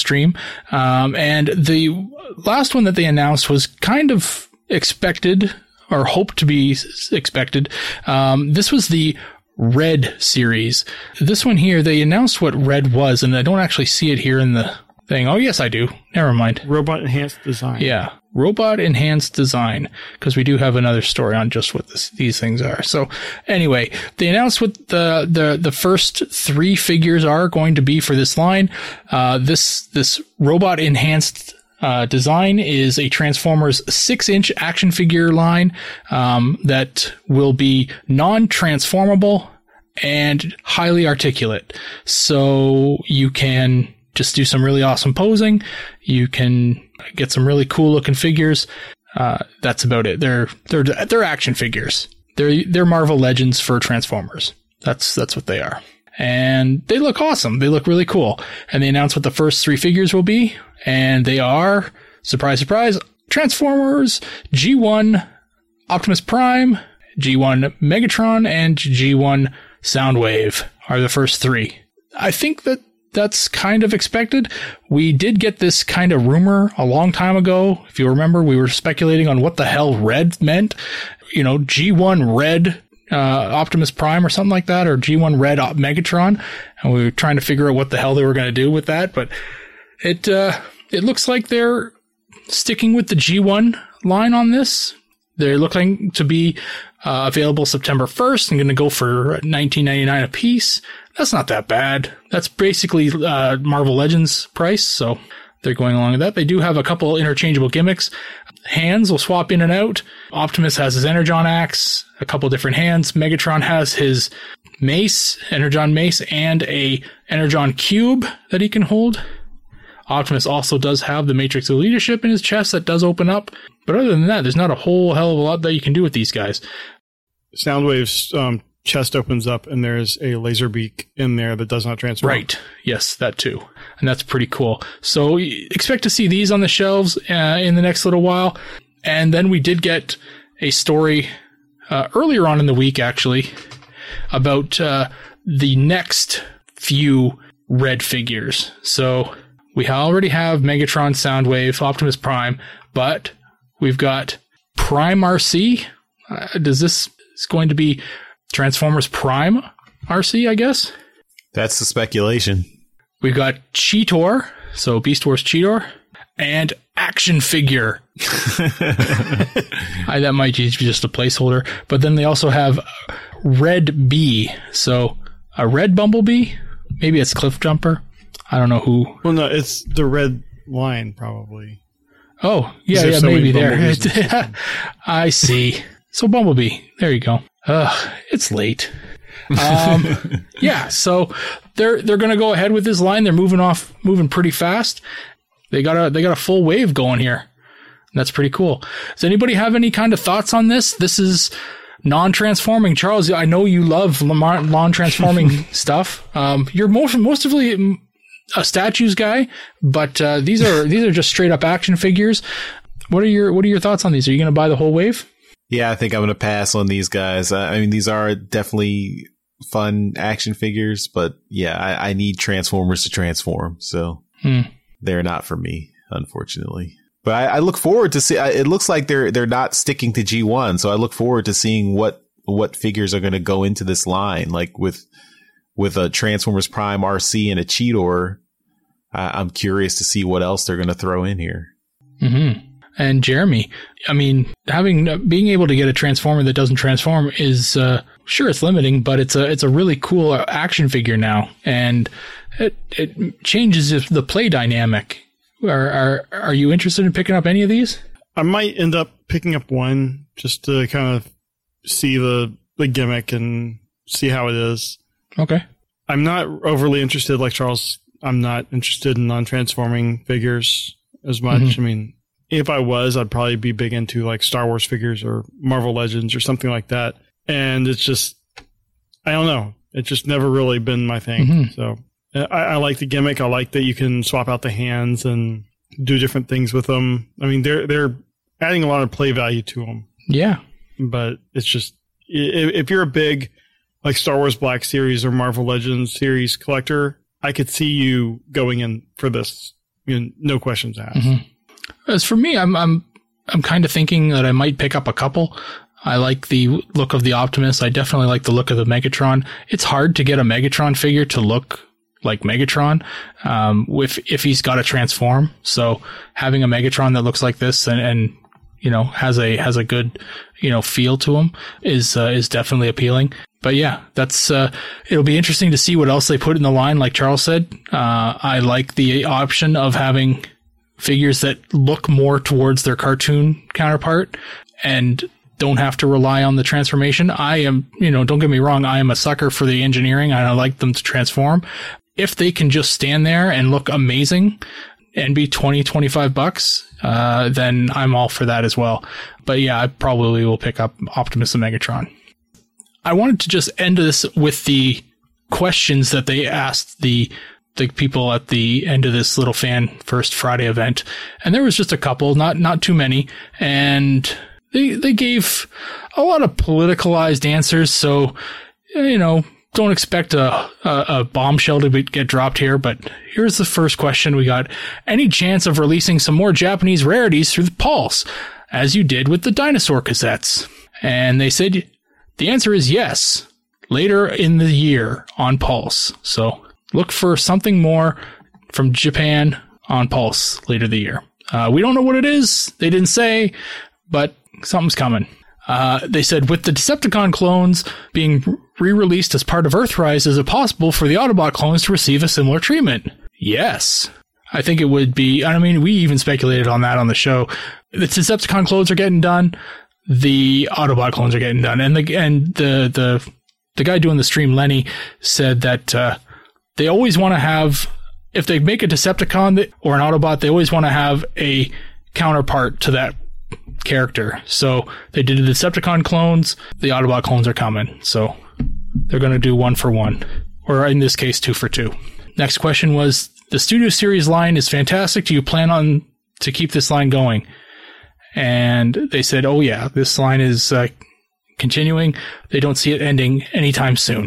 And the last one that they announced was kind of expected, or hoped to be expected. This was the Red series. This one here, they announced what Red was, and I don't actually see it here in the thing. Oh, yes, I do. Never mind. Robot Enhanced Design. Yeah. Robot Enhanced Design, because we do have another story on just what these things are. So anyway, they announced what the first 3 figures are going to be for this line. This Robot Enhanced Design is a Transformers 6-inch action figure line that will be non-transformable and highly articulate. So you can just do some really awesome posing. You can get some really cool looking figures. That's about it. They're action figures. They're Marvel Legends for Transformers. That's what they are. And they look awesome. They look really cool. And they announced what the first 3 figures will be. And they are, surprise, surprise, Transformers G1 Optimus Prime, G1 Megatron, and G1 Soundwave are the first 3. I think that's kind of expected. We did get this kind of rumor a long time ago. If you remember, we were speculating on what the hell Red meant. G1 Red Optimus Prime or something like that, or G1 Red Megatron. And we were trying to figure out what the hell they were going to do with that. But it looks like they're sticking with the G1 line on this. They're looking to be available September 1st and going to go for $19.99 a piece. That's not that bad. That's basically Marvel Legends price, so they're going along with that. They do have a couple interchangeable gimmicks. Hands will swap in and out. Optimus has his Energon axe, a couple different hands. Megatron has his mace, Energon mace, and a Energon cube that he can hold. Optimus also does have the Matrix of Leadership in his chest that does open up. But other than that, there's not a whole hell of a lot that you can do with these guys. Soundwave's chest opens up and there's a laser beak in there that does not transform. Right. Yes, that too. And that's pretty cool. So expect to see these on the shelves in the next little while. And then we did get a story earlier on in the week, actually, about the next few Red figures. So we already have Megatron, Soundwave, Optimus Prime, but we've got Prime RC. Is going to be Transformers Prime RC, I guess? That's the speculation. We've got Cheetor, so Beast Wars Cheetor, and Action Figure. That might be just a placeholder. But then they also have Red Bee, so a Red Bumblebee? Maybe it's Cliff Jumper. I don't know who. Well, no, it's the Red Line, probably. Oh, yeah, There's yeah, so many maybe there. Bumblebees. I see. So Bumblebee, there you go. It's late. Yeah, so they're going to go ahead with this line. They're moving pretty fast. They got a full wave going here. That's pretty cool. Does anybody have any kind of thoughts on this? This is non-transforming. Charles, I know you love non-transforming stuff. You're mostly a statues guy, but these are just straight up action figures. What are your thoughts on these? Are you going to buy the whole wave? Yeah, I think I'm going to pass on these guys. I mean, these are definitely fun action figures, but yeah, I need Transformers to transform, so they're not for me, unfortunately. But I look forward to see. It looks like they're not sticking to G1, so I look forward to seeing what figures are going to go into this line, like with a Transformers Prime RC and a Cheetor. I'm curious to see what else they're going to throw in here. Mm-hmm. And Jeremy, I mean, being able to get a Transformer that doesn't transform is sure, it's limiting, but it's a really cool action figure now, and it changes the play dynamic. Are you interested in picking up any of these? I might end up picking up one just to kind of see the gimmick and see how it is. Okay. I'm not overly interested, like Charles. I'm not interested in non-transforming figures as much. Mm-hmm. I mean, if I was, I'd probably be big into like Star Wars figures or Marvel Legends or something like that. And it's just, I don't know. It's just never really been my thing. Mm-hmm. So I like the gimmick. I like that you can swap out the hands and do different things with them. I mean, they're adding a lot of play value to them. Yeah. But it's just, if you're a big like Star Wars Black Series or Marvel Legends series collector, I could see you going in for this. You know, no questions asked. Mm-hmm. As for me, I'm kind of thinking that I might pick up a couple. I like the look of the Optimus. I definitely like the look of the Megatron. It's hard to get a Megatron figure to look like Megatron, if he's got to transform. So having a Megatron that looks like this and you know has a good feel to him is definitely appealing. But yeah, that's it'll be interesting to see what else they put in the line. Like Charles said, I like the option of having figures that look more towards their cartoon counterpart and don't have to rely on the transformation. I am, don't get me wrong, I am a sucker for the engineering and I like them to transform. If they can just stand there and look amazing and be $20-$25, then I'm all for that as well. But yeah, I probably will pick up Optimus and Megatron. I wanted to just end this with the questions that they asked the people at the end of this little Fan First Friday event. And there was just a couple, not too many. And they gave a lot of politicalized answers. So, don't expect a bombshell to get dropped here. But here's the first question we got. Any chance of releasing some more Japanese rarities through the Pulse, as you did with the dinosaur cassettes? And they said the answer is yes, later in the year on Pulse. So look for something more from Japan on Pulse later the year. We don't know what it is. They didn't say, but something's coming. They said, with the Decepticon clones being re-released as part of Earthrise, is it possible for the Autobot clones to receive a similar treatment? Yes. I think it would be. I mean, we even speculated on that on the show. The Decepticon clones are getting done. The Autobot clones are getting done. And the guy doing the stream, Lenny, said that they always want to have, if they make a Decepticon or an Autobot, they always want to have a counterpart to that character. So they did the Decepticon clones. The Autobot clones are coming. So they're going to do 1 for 1, or in this case, 2 for 2. Next question was, the Studio Series line is fantastic. Do you plan on to keep this line going? And they said, oh yeah, this line is continuing. They don't see it ending anytime soon.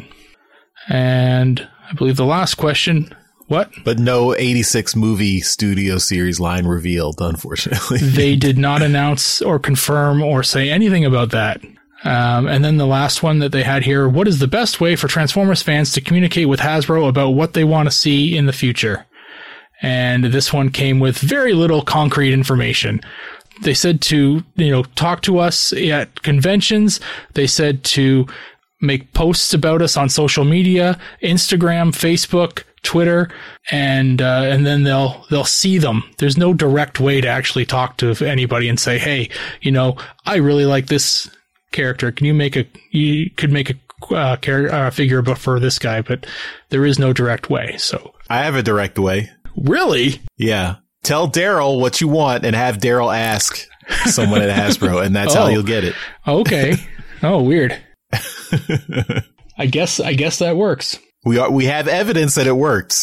And I believe the last question, what? But no 86 movie Studio Series line revealed, unfortunately. They did not announce or confirm or say anything about that. And then the last one that they had here, what is the best way for Transformers fans to communicate with Hasbro about what they want to see in the future? And this one came with very little concrete information. They said to, talk to us at conventions. They said to make posts about us on social media, Instagram, Facebook, Twitter, and then they'll see them. There's no direct way to actually talk to anybody and say, hey, I really like this character. You could make a figure for this guy, but there is no direct way. So I have a direct way. Really? Yeah. Tell Daryl what you want and have Daryl ask someone at Hasbro, and that's how you'll get it. Okay. Oh, weird. I guess that works. We have evidence that it works.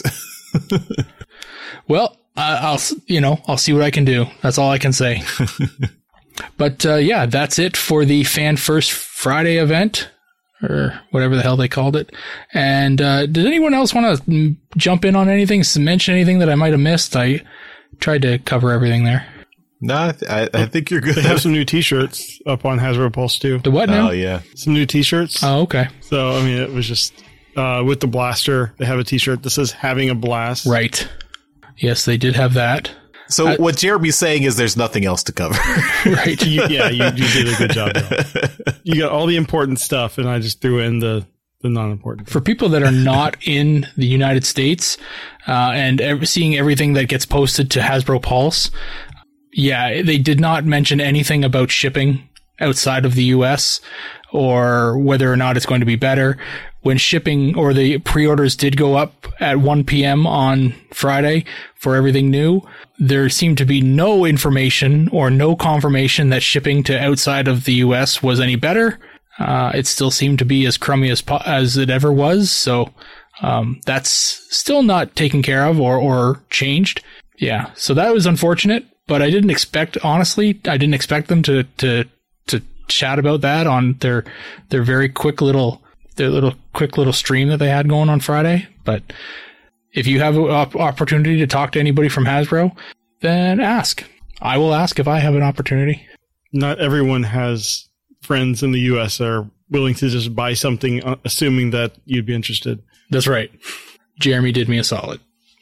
Well, I'll see what I can do. That's all I can say. But that's it for the Fan First Friday event, or whatever the hell they called it. And did anyone else want to jump in on anything, mention anything that I might have missed? I tried to cover everything there. No, I think you're good. They have some new T-shirts up on Hasbro Pulse too. The what now? Oh yeah, some new T-shirts. Oh, okay. So I mean, it was just with the blaster. They have a T-shirt that says "Having a Blast." Right. Yes, they did have that. So what Jeremy's saying is there's nothing else to cover. Right. You did a good job. Though. You got all the important stuff, and I just threw in the non-important. For people that are not in the United States and seeing everything that gets posted to Hasbro Pulse, they did not mention anything about shipping outside of the US or whether or not it's going to be better. When shipping or the pre-orders did go up at 1 p.m. on Friday for everything new, there seemed to be no information or no confirmation that shipping to outside of the US was any better. It still seemed to be as crummy as it ever was. So that's still not taken care of or changed. Yeah, so that was unfortunate. But I didn't expect them to chat about that on their very quick little stream that they had going on Friday. But if you have an opportunity to talk to anybody from Hasbro, then ask. I will ask if I have an opportunity. Not everyone has friends in the U.S. that are willing to just buy something, assuming that you'd be interested. That's right. Jeremy did me a solid.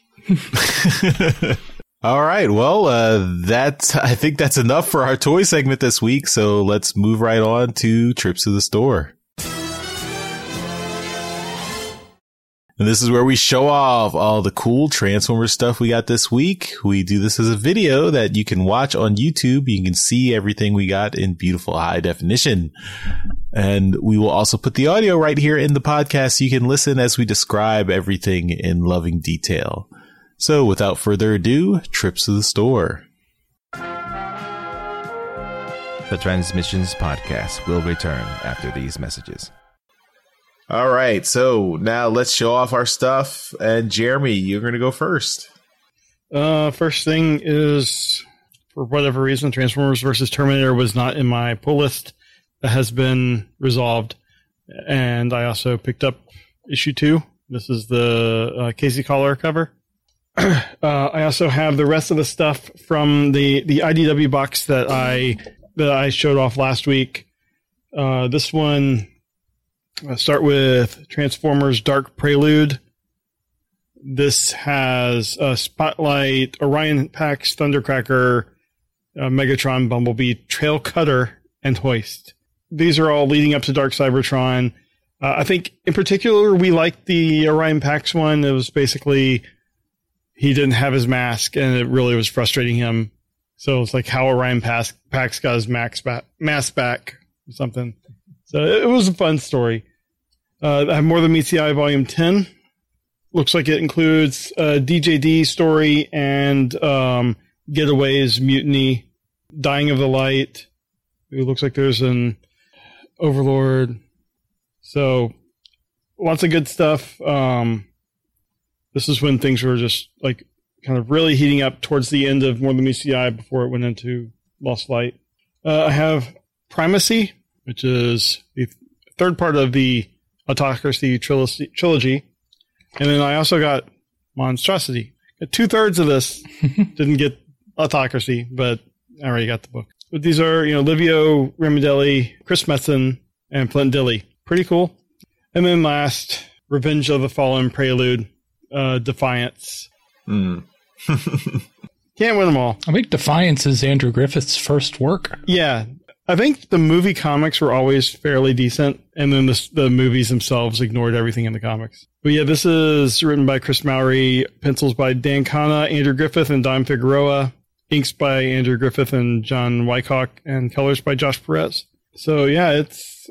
All right. Well, I think that's enough for our toy segment this week. So let's move right on to Trips to the Store. And this is where we show off all the cool Transformers stuff we got this week. We do this as a video that you can watch on YouTube. You can see everything we got in beautiful high definition. And we will also put the audio right here in the podcast so you can listen as we describe everything in loving detail. So without further ado, Trips to the Store. The Transmissions Podcast will return after these messages. All right, so now let's show off our stuff. And Jeremy, you're going to go first. First thing is, for whatever reason, Transformers vs. Terminator was not in my pull list. That has been resolved. And I also picked up issue 2. This is the Casey Collar cover. I also have the rest of the stuff from the IDW box that I showed off last week. This one, I'll start with Transformers Dark Prelude. This has Spotlight, Orion Pax, Thundercracker, Megatron, Bumblebee, Trail Cutter, and Hoist. These are all leading up to Dark Cybertron. I think in particular we liked the Orion Pax one. It was basically he didn't have his mask, and it really was frustrating him. So it's like how Orion Pax got his mask back or something. So it was a fun story. I have More Than Meets the Eye Volume 10. Looks like it includes a DJD story and Getaways, Mutiny, Dying of the Light. It looks like there's an Overlord. So lots of good stuff. This is when things were just like kind of really heating up towards the end of More Than Meets the Eye before it went into Lost Light. I have Primacy, which is the third part of the Autocracy trilogy. And then I also got Monstrosity. 2/3 of this didn't get Autocracy, but I already got the book. But these are, Livio Ramondelli, Chris Metzen, and Flint Dille. Pretty cool. And then last, Revenge of the Fallen Prelude, Defiance. Can't win them all. I think Defiance is Andrew Griffith's first work. Yeah. I think the movie comics were always fairly decent, and then the movies themselves ignored everything in the comics. But yeah, this is written by Chris Mowry, pencils by Dan Kana, Andrew Griffith, and Dom Figueroa, inks by Andrew Griffith and John Wyckoff, and colors by Josh Perez. So yeah, it's,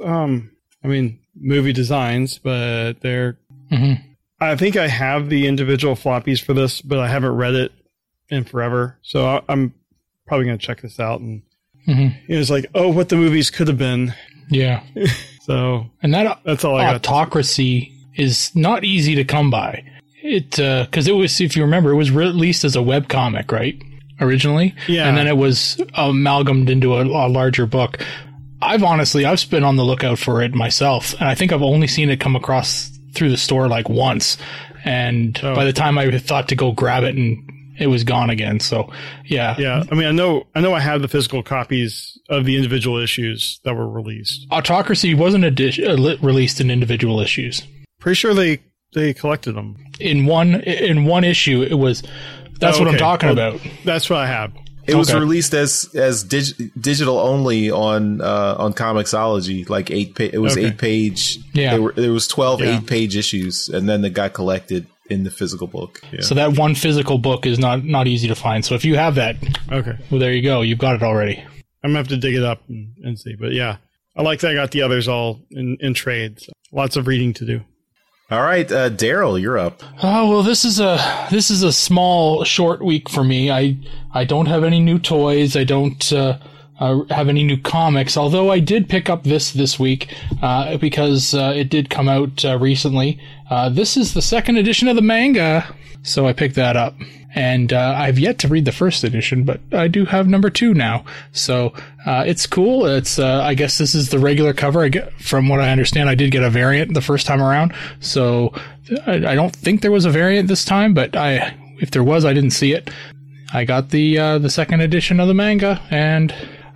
movie designs, but they're... Mm-hmm. I think I have the individual floppies for this, but I haven't read it in forever. So I'm probably going to check this out. And it's like, oh, what the movies could have been. Yeah. So and that's all I got. Autocracy is not easy to come by. Because it was, if you remember, it was released as a web comic, right? Originally. Yeah. And then it was amalgamated into a larger book. I've been on the lookout for it myself. And I think I've only seen it come across through the store like once. And by the time I thought to go grab it, and it was gone again. So, yeah. Yeah. I mean, I know I have the physical copies of the individual issues that were released. Autocracy wasn't released in individual issues. Pretty sure they collected them. In one issue, it was... That's what I'm talking about. That's what I have. It was released as digital only on Comixology, like 8 page. Yeah. There was 12 8-page issues, and then it got collected in the physical book. Yeah. So that one physical book is not easy to find. So if you have that, okay, well, there you go. You've got it already. I'm gonna have to dig it up and see. But yeah, I like that I got the others all in trade. So lots of reading to do. All right, Daryl, you're up. Oh, well, this is a small, short week for me. I don't have any new toys. I don't have any new comics, although I did pick up this week because it did come out recently. This is the second edition of the manga, so I picked that up. And I've yet to read the first edition, but I do have number 2 now. So it's cool. It's I guess this is the regular cover. From what I understand, I did get a variant the first time around. So I don't think there was a variant this time, but if there was, I didn't see it. I got the second edition of the manga, and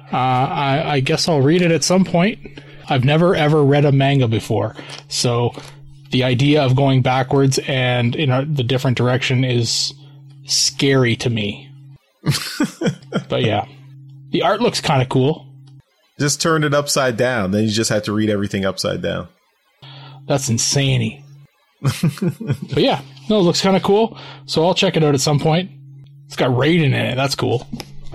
I guess I'll read it at some point. I've never ever read a manga before, so the idea of going backwards and in the different direction is scary to me. But yeah, the art looks kind of cool. Just turn it upside down, then you just have to read everything upside down. That's insane. But yeah, no, it looks kind of cool, so I'll check it out at some point. It's got Raiden in it. That's cool.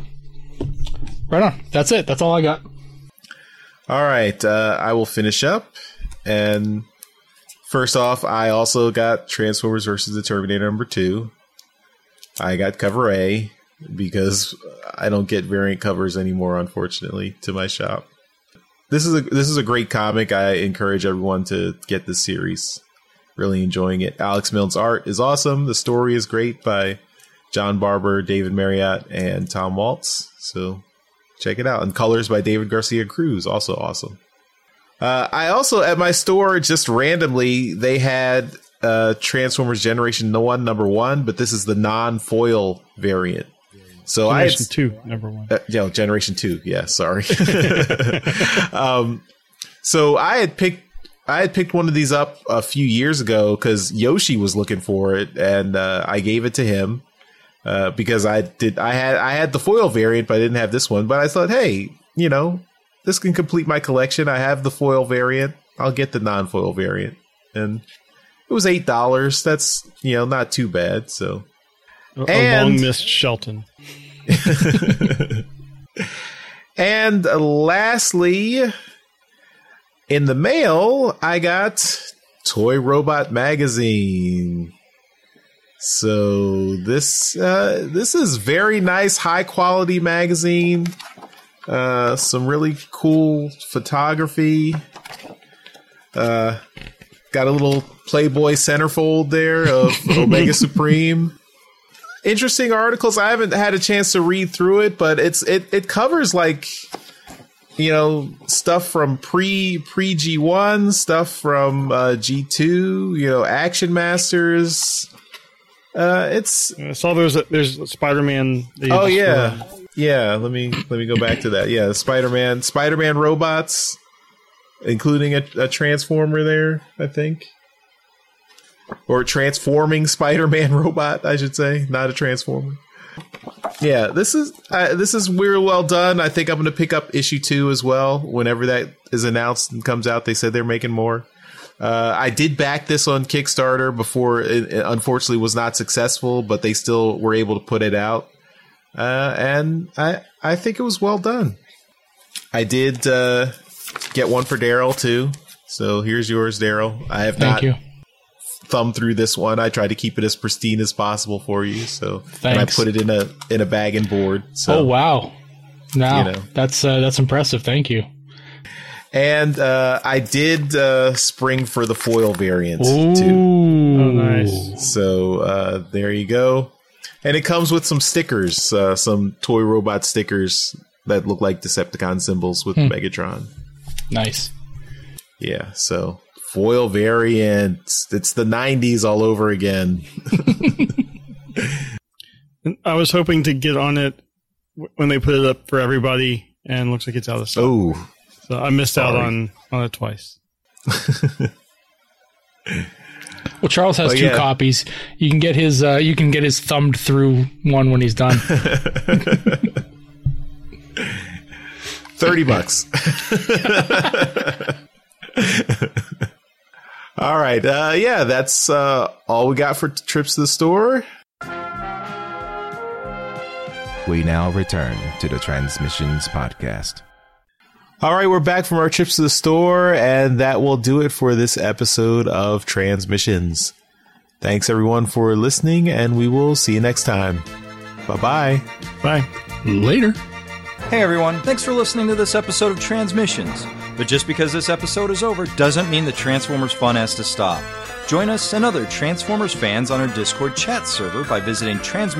Right on. That's it. That's all I got. All right, I will finish up. And first off, I also got Transformers vs. the Terminator number 2. I got cover A because I don't get variant covers anymore, unfortunately, to my shop. This is a great comic. I encourage everyone to get this series. Really enjoying it. Alex Milne's art is awesome. The story is great by John Barber, David Marriott, and Tom Waltz. So check it out. And colors by David Garcia Cruz, also awesome. I also, at my store, just randomly, they had Transformers Generation 1 number 1, but this is the non-foil variant. So Generation 2 number 1. Generation 2. Yeah, sorry. So I had picked one of these up a few years ago because Yoshi was looking for it, and I gave it to him because I had the foil variant, but I didn't have this one. But I thought, hey, this can complete my collection. I have the foil variant. I'll get the non-foil variant, and it was $8. That's not too bad. So a long missed Shelton. And lastly, in the mail, I got Toy Robot Magazine. So this is very nice, high quality magazine. Some really cool photography. Got a little Playboy centerfold there of Omega Supreme. Interesting articles. I haven't had a chance to read through it, but it covers like stuff from pre G1, stuff from G2, Action Masters. I saw there's Spider-Man. Oh yeah. Yeah, let me go back to that. Yeah, Spider-Man robots, including a Transformer there, I think. Or transforming Spider-Man robot, I should say, not a Transformer. Yeah, this is real well done. I think I'm going to pick up issue 2 as well whenever that is announced and comes out. They said they're making more. I did back this on Kickstarter before it unfortunately was not successful, but they still were able to put it out. And I think it was well done. I did get one for Daryl too. So here's yours, Daryl. I have Thank you. thumbed through this one. I tried to keep it as pristine as possible for you. So Thanks. and I put it in a bag and board. So, Oh wow! Now you know. that's impressive. Thank you. And I did spring for the foil variant Ooh, too. Oh, nice. So there you go. And it comes with some stickers, some toy robot stickers that look like Decepticon symbols with Megatron. Nice. Yeah, so foil variant. It's the 90s all over again. I was hoping to get on it when they put it up for everybody, and looks like it's out of stock. Oh, So I missed out Sorry. on it twice. Well, Charles has Well, 2 yeah. copies. You can get his thumbed through one when he's done. $30. All right. Yeah, that's all we got for trips to the store. We now return to the Transmissions Podcast. All right, we're back from our trips to the store, and that will do it for this episode of Transmissions. Thanks, everyone, for listening, and we will see you next time. Bye-bye. Bye. Later. Hey everyone, thanks for listening to this episode of Transmissions. But just because this episode is over doesn't mean the Transformers fun has to stop. Join us and other Transformers fans on our Discord chat server by visiting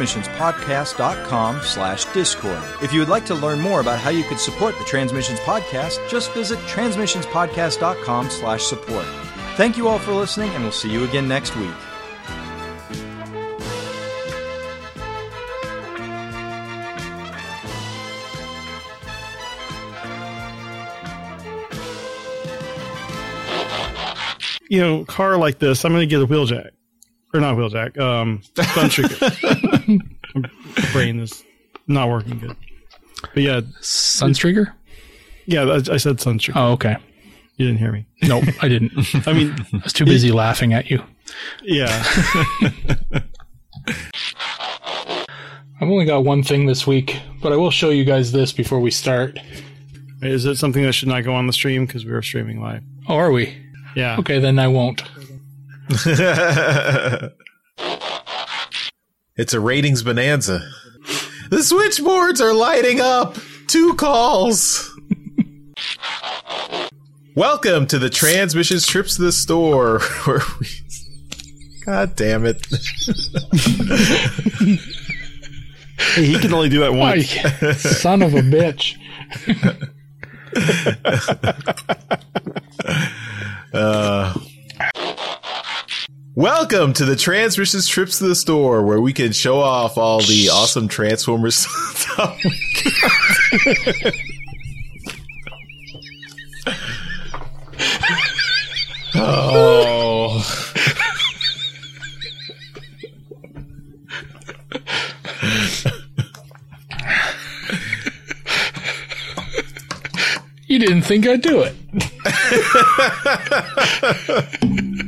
transmissionspodcast.com/discord. If you would like to learn more about how you could support the Transmissions Podcast, just visit transmissionspodcast.com/support. Thank you all for listening, and we'll see you again next week. You know, car like this, I'm going to get a wheeljack. Or not wheeljack, Sunstreaker. My brain is not working good. But yeah, Sunstreaker? yeah, I said Sunstreaker. Oh, okay. You didn't hear me. Nope, I didn't. I mean, I was too busy laughing at you. yeah. I've only got one thing this week, but I will show you guys this before we start. Is it something that should not go on the stream because we are streaming live? Oh, are we? Yeah. Okay, then I won't. It's a ratings bonanza. The switchboards are lighting up. 2 calls. Welcome to the Transmissions Trips to the Store, where we... God damn it. Hey, he can only do that once. Son of a bitch. Welcome to the Transmissions Trips to the Store, where we can show off all the awesome Transformers stuff. Oh. You didn't think I'd do it.